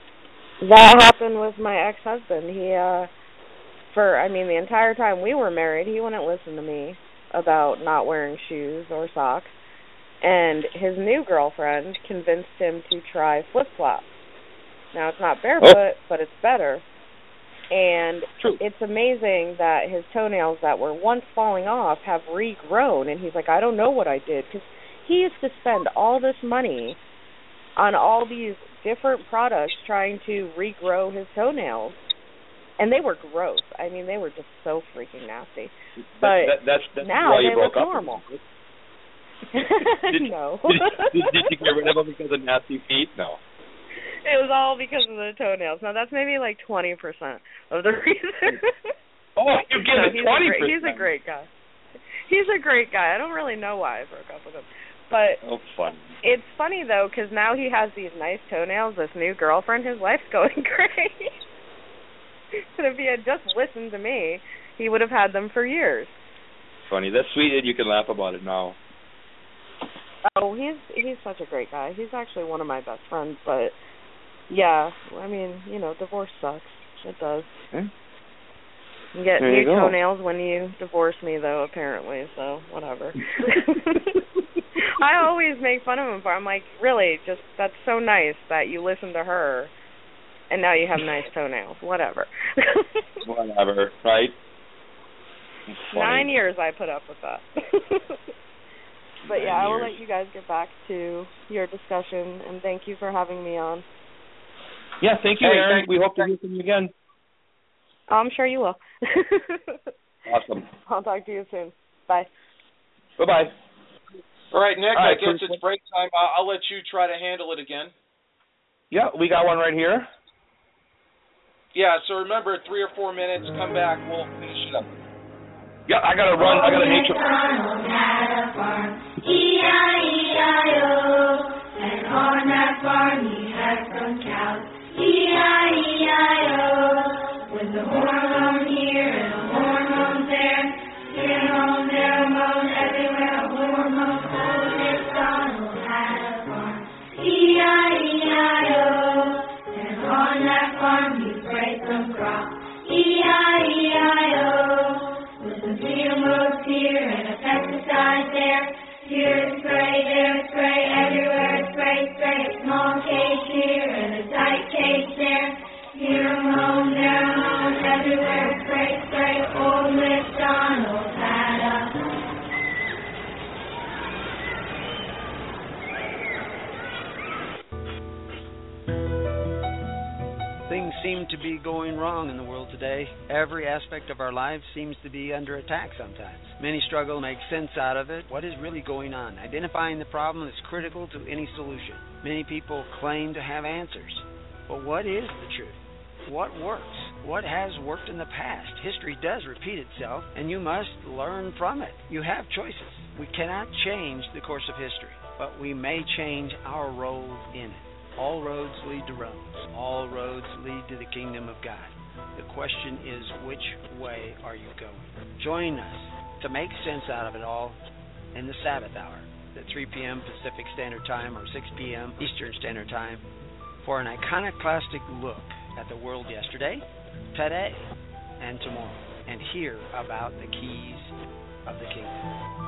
S13: That happened with my ex-husband. He, uh, for, I mean, the entire time we were married, he wouldn't listen to me about not wearing shoes or socks, and his new girlfriend convinced him to try flip-flops. Now, it's not barefoot, oh. but it's better. And True. It's amazing that his toenails that were once falling off have regrown. And he's like, I don't know what I did. Because he used to spend all this money on all these different products trying to regrow his toenails. And they were gross. I mean, they were just so freaking nasty. But
S14: that, that, that's, that's
S13: now
S14: why you
S13: they
S14: broke
S13: look
S14: up
S13: normal.
S14: did,
S13: no.
S14: did, did, did you get rid of them because of nasty feet? No.
S13: It was all because of the toenails. Now, that's maybe like twenty percent of the reason.
S14: Oh, you give
S13: no,
S14: it twenty percent.
S13: He's a great guy. He's a great guy. I don't really know why I broke up with him. But
S14: oh, fun.
S13: It's funny, though, because now he has these nice toenails, this new girlfriend. His life's going great. And if he had just listened to me, he would have had them for years.
S14: Funny. That's sweet that you can laugh about it now.
S13: Oh, he's he's such a great guy. He's actually one of my best friends. But yeah, I mean, you know, divorce sucks. It does.
S14: Okay.
S13: You get
S14: There
S13: new
S14: you go.
S13: toenails when you divorce me, though. Apparently, so whatever. I always make fun of him for. I'm like, really, just that's so nice that you listen to her, and now you have nice toenails. Whatever.
S14: Whatever, right?
S13: Nine years I put up with that. But yeah, I will let you guys get back to your discussion, and thank you for having me on.
S14: Yeah, thank you,
S9: Hey,
S14: Aaron.
S9: thank
S14: we hope to hear from you again.
S13: I'm sure you will.
S14: Awesome.
S13: I'll talk to you soon. Bye.
S14: Bye-bye.
S9: All right, Nick,
S14: All right,
S9: I guess
S14: Bruce,
S9: it's break time. I'll, I'll let you try to handle it again.
S14: Yeah, we got one right here.
S9: Yeah, so remember, three or four minutes, come back, we'll finish it up.
S14: Yeah, I gotta run. I gotta nature.
S15: E I E I O, and on that farm he had some cows. E I E I O, with a hormone here and a hormone there, here a moan, there a moan, everywhere a hormone. Old MacDonald had a farm. E I E I O, and on that farm he sprayed some crops. E I E I O, with some G M Os here and a pesticide there. Here a spray, there a spray, everywhere a spray, spray. A small cage here and a tight cage there. Here a moan, there a moan, everywhere a spray, spray. Old MacDonald had a
S16: Things seem to be going wrong in the world today. Every aspect of our lives seems to be under attack sometimes. Many struggle to make sense out of it. What is really going on? Identifying the problem is critical to any solution. Many people claim to have answers. But what is the truth? What works? What has worked in the past? History does repeat itself, and you must learn from it. You have choices. We cannot change the course of history, but we may change our role in it. All roads lead to Rome. All roads lead to the kingdom of God. The question is, which way are you going? Join us to make sense out of it all in the Sabbath hour at three p.m. Pacific Standard Time or six p.m. Eastern Standard Time for an iconoclastic look at the world yesterday, today, and tomorrow, and hear about the keys of the kingdom.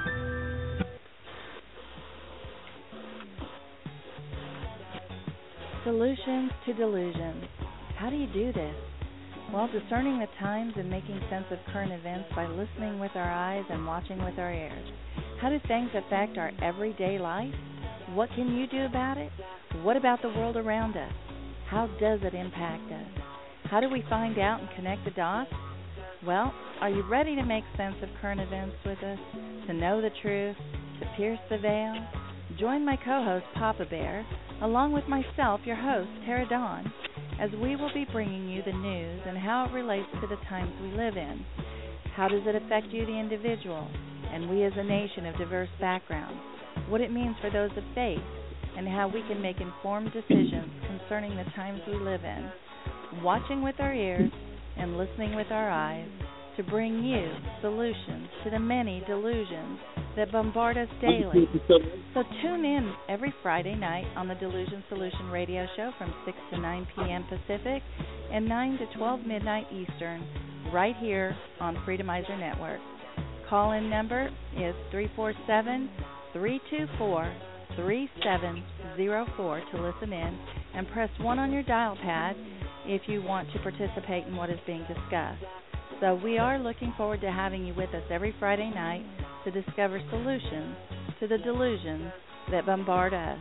S17: Solutions to delusions. How do you do this? Well, discerning the times and making sense of current events by listening with our eyes and watching with our ears. How do things affect our everyday life? What can you do about it? What about the world around us? How does it impact us? How do we find out and connect the dots? Well, are you ready to make sense of current events with us? To know the truth? To pierce the veil? Join my co-host, Papa Bear, along with myself, your host, Tara Dawn, as we will be bringing you the news and how it relates to the times we live in. How does it affect you, the individual, and we as a nation of diverse backgrounds? What it means for those of faith, and how we can make informed decisions concerning the times we live in. Watching with our ears and listening with our eyes to bring you solutions to the many delusions that bombard us daily. So tune in every Friday night on the Delusion Solution radio show from six to nine p.m. Pacific and nine to twelve midnight Eastern, right here on Freedomizer Network. Call-in number is three four seven, three two four, three seven zero four to listen in, and press one on your dial pad if you want to participate in what is being discussed. So we are looking forward to having you with us every Friday night to discover solutions to the delusions that bombard us.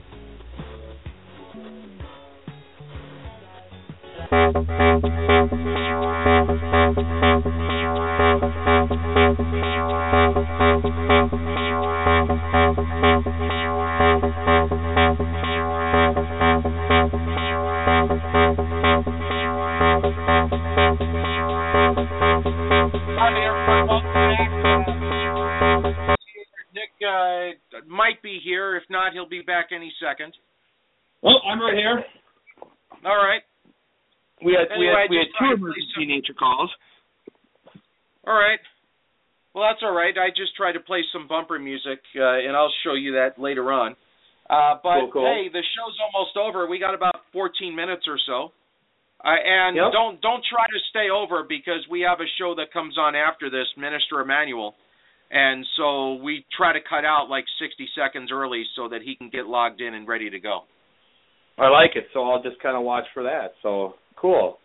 S9: Nick uh, might be here. If not, he'll be back any second.
S14: Well, I'm right here.
S9: All right.
S14: We had
S9: Anyway,
S14: we had, we had
S9: just
S14: two
S9: trying to
S14: emergency
S9: play
S14: nature calls.
S9: All right. Well, that's all right. I just tried to play some bumper music, uh, and I'll show you that later on. Uh, but,
S14: cool, cool.
S9: hey, the show's almost over. We got about fourteen minutes or so. Uh, and
S14: yep.
S9: don't don't try to stay over, because we have a show that comes on after this, Minister Emmanuel. And so we try to cut out like sixty seconds early so that he can get logged in and ready to go.
S14: I like it, so I'll just kind of watch for that. So, cool.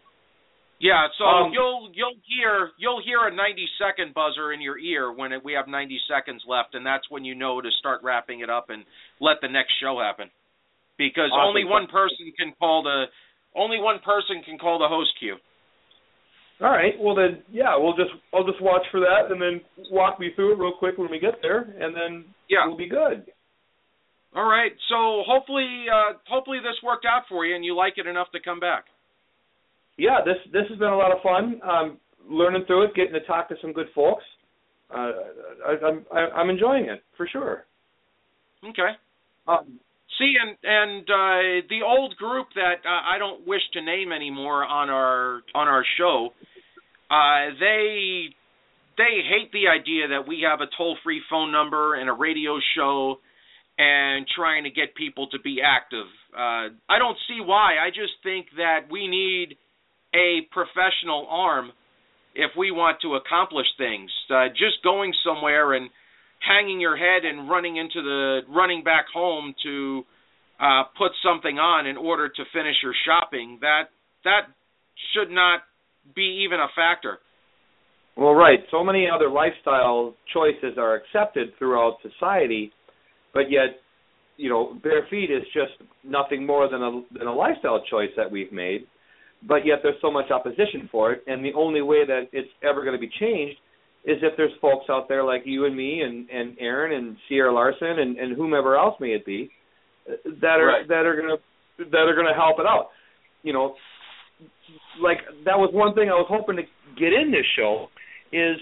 S9: Yeah, so
S14: um,
S9: you'll you'll hear you'll hear a ninety second buzzer in your ear when it, we have ninety seconds left, and that's when you know to start wrapping it up and let the next show happen. Because
S14: awesome.
S9: only one person can call the only one person can call the host queue.
S14: All right. Well then, yeah, we'll just I'll just watch for that, and then walk me through it real quick when we get there, and then
S9: yeah.
S14: we'll be good.
S9: All right. So hopefully, uh, hopefully this worked out for you, and you like it enough to come back.
S14: Yeah, this this has been a lot of fun. Um, learning through it, getting to talk to some good folks. Uh, I, I'm I, I'm enjoying it for sure.
S9: Okay.
S14: Um,
S9: See, and and uh, the old group that uh, I don't wish to name anymore on our on our show, uh, they they hate the idea that we have a toll-free phone number and a radio show and trying to get people to be active. Uh, I don't see why. I just think that we need a professional arm if we want to accomplish things. Uh, just going somewhere and hanging your head and running into the running back home to uh, put something on in order to finish your shopping, that that should not be even a factor.
S14: Well, right. So many other lifestyle choices are accepted throughout society, but yet, you know, bare feet is just nothing more than a than a lifestyle choice that we've made. But yet there's so much opposition for it, and the only way that it's ever going to be changed is if there's folks out there like you and me and, and Aaron and Sierra Larson and, and whomever else may it be that are
S9: right.
S14: that are going to that are going to help it out. You know, like that was one thing I was hoping to get in this show is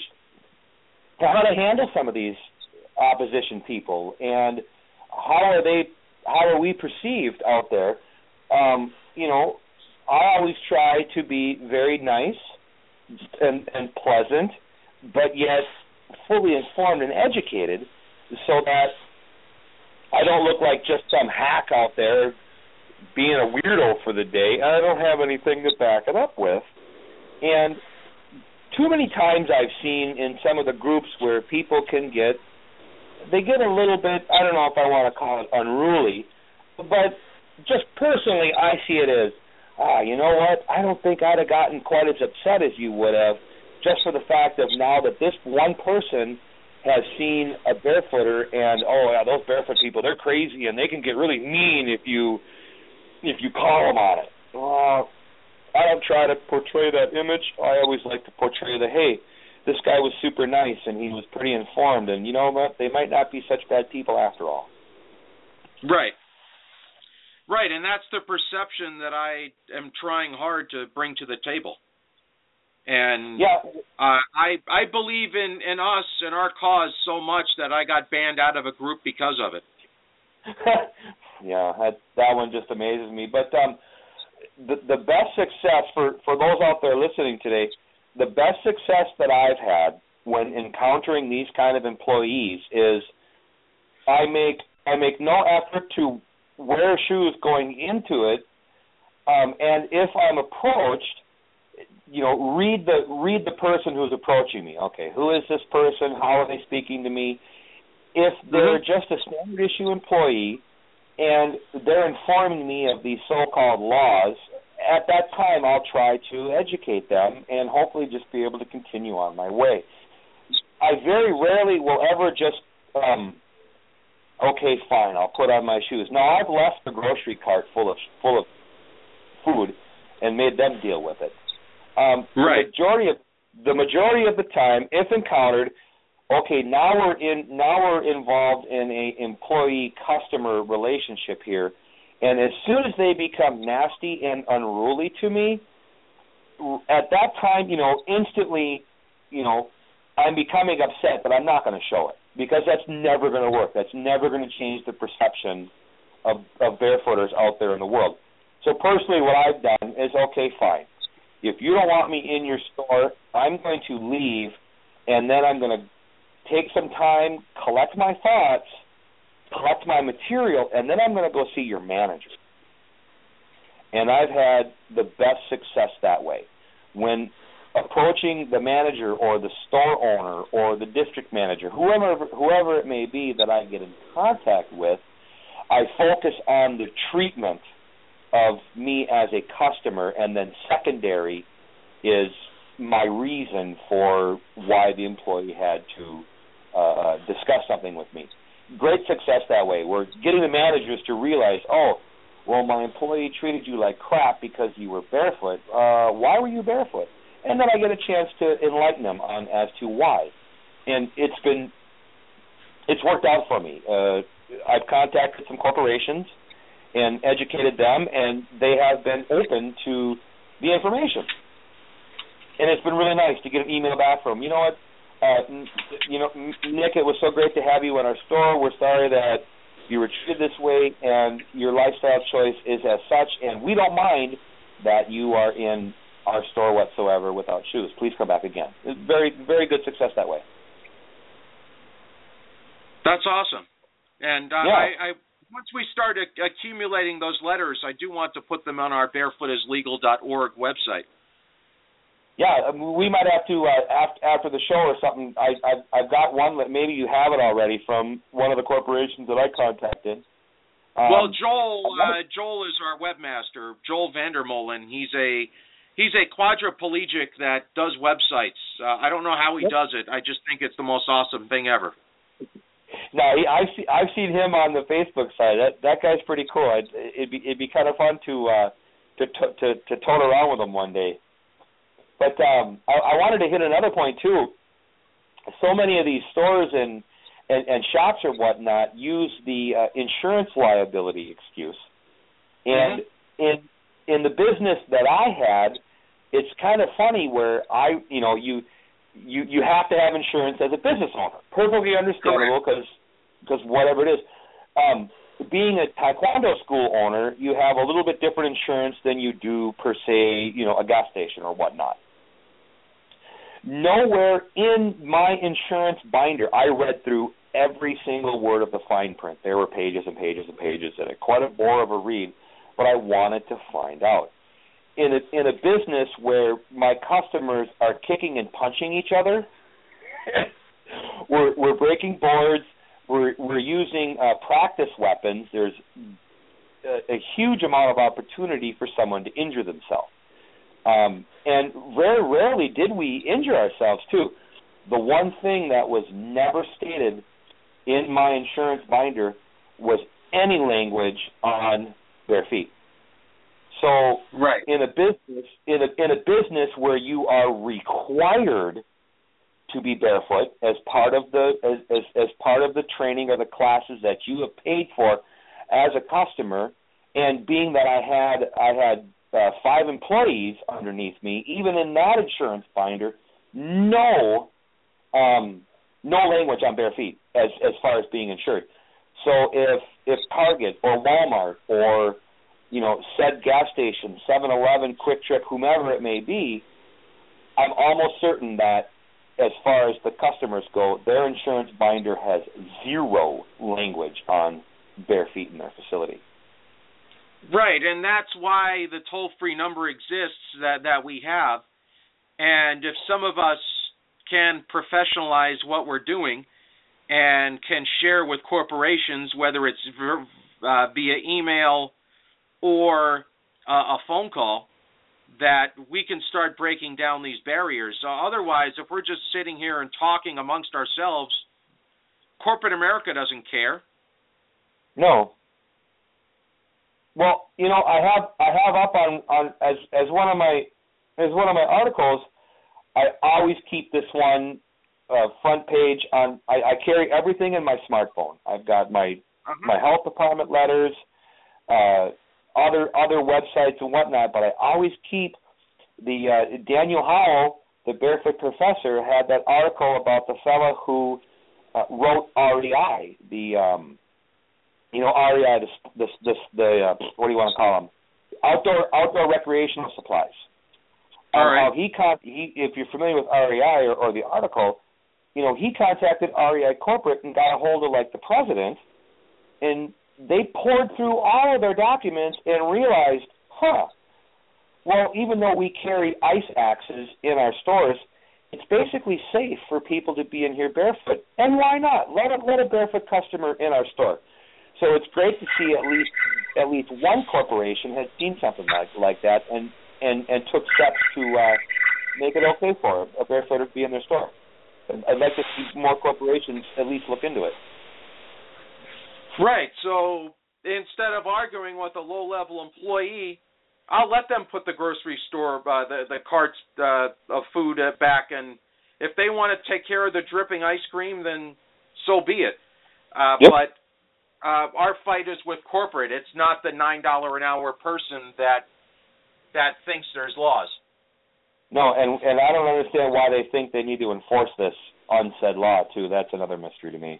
S14: how to handle some of these opposition people and how are they how are we perceived out there. Um, you know, I always try to be very nice and, and pleasant, but yet fully informed and educated so that I don't look like just some hack out there being a weirdo for the day. I don't have anything to back it up with. And too many times I've seen in some of the groups where people can get, they get a little bit, I don't know if I want to call it unruly, but just personally I see it as, ah, you know what, I don't think I'd have gotten quite as upset as you would have, just for the fact of now that this one person has seen a barefooter and, oh, yeah, those barefoot people, they're crazy and they can get really mean if you if you call them on it. Uh, I don't try to portray that image. I always like to portray the, hey, this guy was super nice and he was pretty informed, and you know what, they might not be such bad people after all.
S9: Right. Right, and that's the perception that I am trying hard to bring to the table. And
S14: yeah.
S9: uh, I I believe in, in us and our cause so much that I got banned out of a group because of it.
S14: yeah, that that one just amazes me. But um, the the best success for, for those out there listening today, the best success that I've had when encountering these kind of employees is I make I make no effort to wear shoes going into it, um, and if I'm approached, you know, read the read the person who's approaching me. Okay, who is this person? How are they speaking to me? If they're mm-hmm. just a standard issue employee and they're informing me of these so-called laws, at that time I'll try to educate them and hopefully just be able to continue on my way. I very rarely will ever just, um, okay, fine, I'll put on my shoes. Now, I've left the grocery cart full of full of food and made them deal with it. Um,
S9: right.
S14: The majority of the majority of the time, if encountered, okay, now we're in now we're involved in a employee customer relationship here, and as soon as they become nasty and unruly to me, at that time, you know, instantly, you know, I'm becoming upset, but I'm not going to show it because that's never going to work. That's never going to change the perception of of barefooters out there in the world. So personally, what I've done is, okay, fine. If you don't want me in your store, I'm going to leave
S8: and then I'm going to take some time, collect my thoughts, collect my material, and then I'm going to go see your manager. And I've had the best success that way. When approaching the manager or the store owner or the district manager, whoever whoever it may be that I get in contact with, I focus on the treatment of me as a customer, and then secondary is my reason for why the employee had to uh, discuss something with me. Great success that way. We're getting the managers to realize, oh, well, my employee treated you like crap because you were barefoot. Uh, why were you barefoot? And then I get a chance to enlighten them on as to why. And it's been, it's worked out for me. Uh, I've contacted some corporations and educated them, and they have been open to the information. And it's been really nice to get an email back from them. You know what, uh, you know, Nick, it was so great to have you in our store. We're sorry that you were treated this way, and your lifestyle choice is as such, and we don't mind that you are in our store whatsoever without shoes. Please come back again. It's very, very good success that way.
S9: That's awesome. And uh,
S8: yeah.
S9: I, I once we start a- accumulating those letters, I do want to put them on our barefoot is legal dot org website.
S8: Yeah, we might have to, uh, after, after the show or something, I, I've, I've got one that maybe you have it already from one of the corporations that I contacted. Um,
S9: well, Joel uh, Joel is our webmaster, Joel Vandermolen. He's a he's a quadriplegic that does websites. Uh, I don't know how he does it. I just think it's the most awesome thing ever.
S8: No, he, I've, see, I've seen him on the Facebook side. That that guy's pretty cool. It'd, it'd be it'd be kind of fun to uh, to to to tote around with him one day. But um, I, I wanted to hit another point too. So many of these stores and and, and shops or whatnot use the uh, insurance liability excuse, and mm-hmm. in in the business that I had, it's kind of funny where I you know you you you have to have insurance as a business owner. Perfectly understandable because because whatever it is. Um, being a Taekwondo school owner, you have a little bit different insurance than you do per se, you know, a gas station or whatnot. Nowhere in my insurance binder, I read through every single word of the fine print. There were pages and pages and pages in it. Quite a bore of a read, but I wanted to find out. In a, in a business where my customers are kicking and punching each other, we're, we're breaking boards, we're, we're using uh, practice weapons, there's a, a huge amount of opportunity for someone to injure themselves. Um, and very rarely did we injure ourselves, too. The one thing that was never stated in my insurance binder was any language on bare feet. So,
S9: right.
S8: in a business, in a in a business where you are required to be barefoot as part of the as, as as part of the training or the classes that you have paid for as a customer, and being that I had I had uh, five employees underneath me, even in that insurance binder, no um, no language on bare feet as as far as being insured. So if if Target or Walmart or you know, said gas station, seven eleven, Quick Trip, whomever it may be, I'm almost certain that as far as the customers go, their insurance binder has zero language on bare feet in their facility.
S9: Right, and that's why the toll-free number exists that, that we have. And if some of us can professionalize what we're doing and can share with corporations, whether it's uh, via email or uh, a phone call, that we can start breaking down these barriers. So otherwise, if we're just sitting here and talking amongst ourselves, corporate America doesn't care.
S8: No. Well, you know, I have I have up on, on as as one of my as one of my articles, I always keep this one uh, front page on. I, I carry everything in my smartphone. I've got my uh-huh. my health department letters, uh, other other websites and whatnot, but I always keep the uh, Daniel Howell, the barefoot professor, had that article about the fella who uh, wrote R E I, the um, you know R E I, the the, the, the uh, what do you want to call them? Outdoor outdoor recreational supplies.
S9: All right.
S8: Um, he, con- he if you're familiar with R E I or, or the article, you know, he contacted R E I Corporate and got a hold of, like, the president, and they poured through all of their documents and realized, huh, well, even though we carry ice axes in our stores, it's basically safe for people to be in here barefoot. And why not? Let a, let a barefoot customer in our store. So it's great to see at least at least one corporation has seen something like like that and, and, and took steps to uh, make it okay for a barefooter to be in their store. I'd like to see more corporations at least look into it.
S9: Right. So instead of arguing with a low-level employee, I'll let them put the grocery store, uh, the the carts uh, of food uh, back, and if they want to take care of the dripping ice cream, then so be it. Uh,
S8: yep.
S9: But uh, our fight is with corporate. It's not the nine dollar an hour person that that thinks there's laws.
S8: No, and and I don't understand why they think they need to enforce this unsaid law too. That's another mystery to me.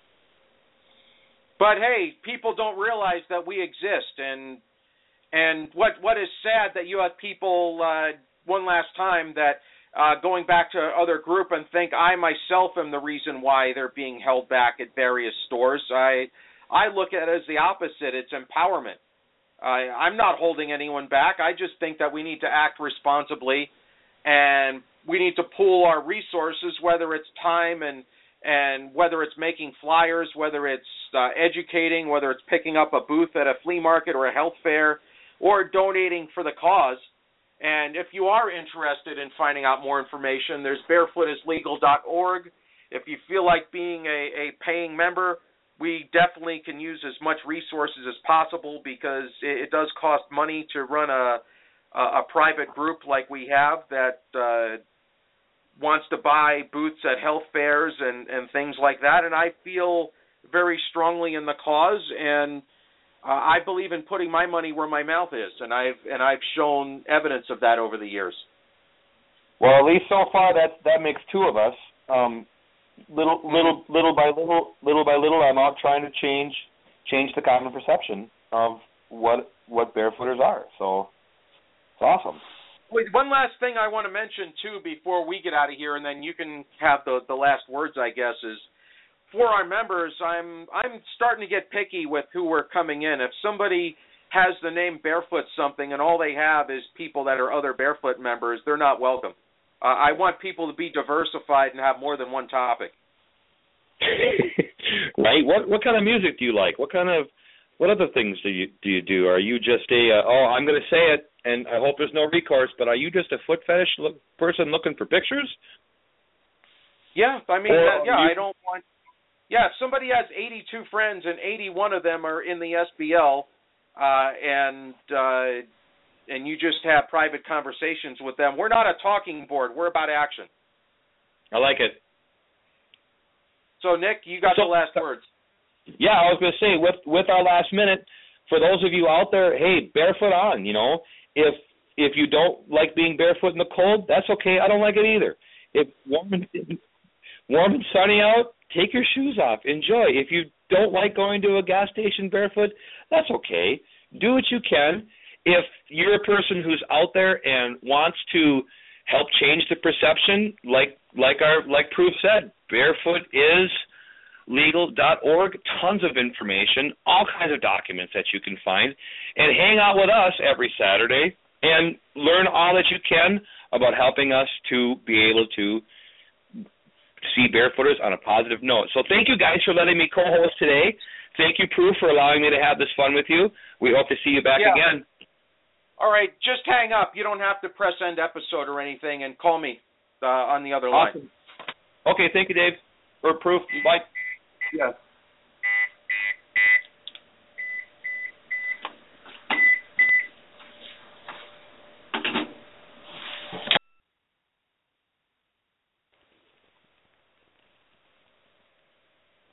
S9: But hey, people don't realize that we exist, and and what what is sad that you have people uh, one last time that uh, going back to other group and think I myself am the reason why they're being held back at various stores. I I look at it as the opposite. It's empowerment. I, I'm not holding anyone back. I just think that we need to act responsibly, and we need to pool our resources, whether it's time and and whether it's making flyers, whether it's uh, educating, whether it's picking up a booth at a flea market or a health fair, or donating for the cause. And if you are interested in finding out more information, there's barefoot is legal dot org. If you feel like being a, a paying member, we definitely can use as much resources as possible because it, it does cost money to run a, a, a private group like we have that uh, wants to buy booths at health fairs and, and things like that. And I feel very strongly in the cause, and uh, I believe in putting my money where my mouth is, and I've and I've shown evidence of that over the years.
S8: Well, at least so far that that makes two of us. Um, little little little by little little by little, I'm out trying to change change the common perception of what what barefooters are. So it's awesome.
S9: Wait, one last thing I want to mention too before we get out of here, and then you can have the the last words, I guess, is for our members, I'm I'm starting to get picky with who we're coming in. If somebody has the name Barefoot something and all they have is people that are other Barefoot members, they're not welcome. Uh, I want people to be diversified and have more than one topic.
S8: Right? What what kind of music do you like? What kind of what other things do you do you do? Are you just a uh, oh I'm going to say it and I hope there's no recourse, but are you just a foot fetish look, person looking for pictures?
S9: Yeah, I mean,
S8: or
S9: uh, yeah,
S8: you...
S9: I don't want. Yeah, if somebody has eighty-two friends and eighty-one of them are in the S B L, uh, and uh, and you just have private conversations with them, we're not a talking board. We're about action.
S8: I like it.
S9: So, Nick, you got
S8: so,
S9: the last words.
S8: Yeah, I was going to say, with with our last minute, for those of you out there, hey, barefoot on, you know. If if you don't like being barefoot in the cold, that's okay. I don't like it either. If warm and, warm and sunny out, take your shoes off. Enjoy. If you don't like going to a gas station barefoot, that's okay. Do what you can. If you're a person who's out there and wants to help change the perception, like like our like Proof said, barefoot is legal dot org, tons of information, all kinds of documents that you can find, and hang out with us every Saturday and learn all that you can about helping us to be able to see barefooters on a positive note. So thank you guys for letting me co-host today. Thank you, Proof, for allowing me to have this fun with you. We hope to see you back
S9: yeah.
S8: again.
S9: All right, just hang up. You don't have to press end episode or anything, and call me uh, on the other line.
S8: Awesome. Okay, thank you, Dave. Or Proof. Bye.
S9: Yeah.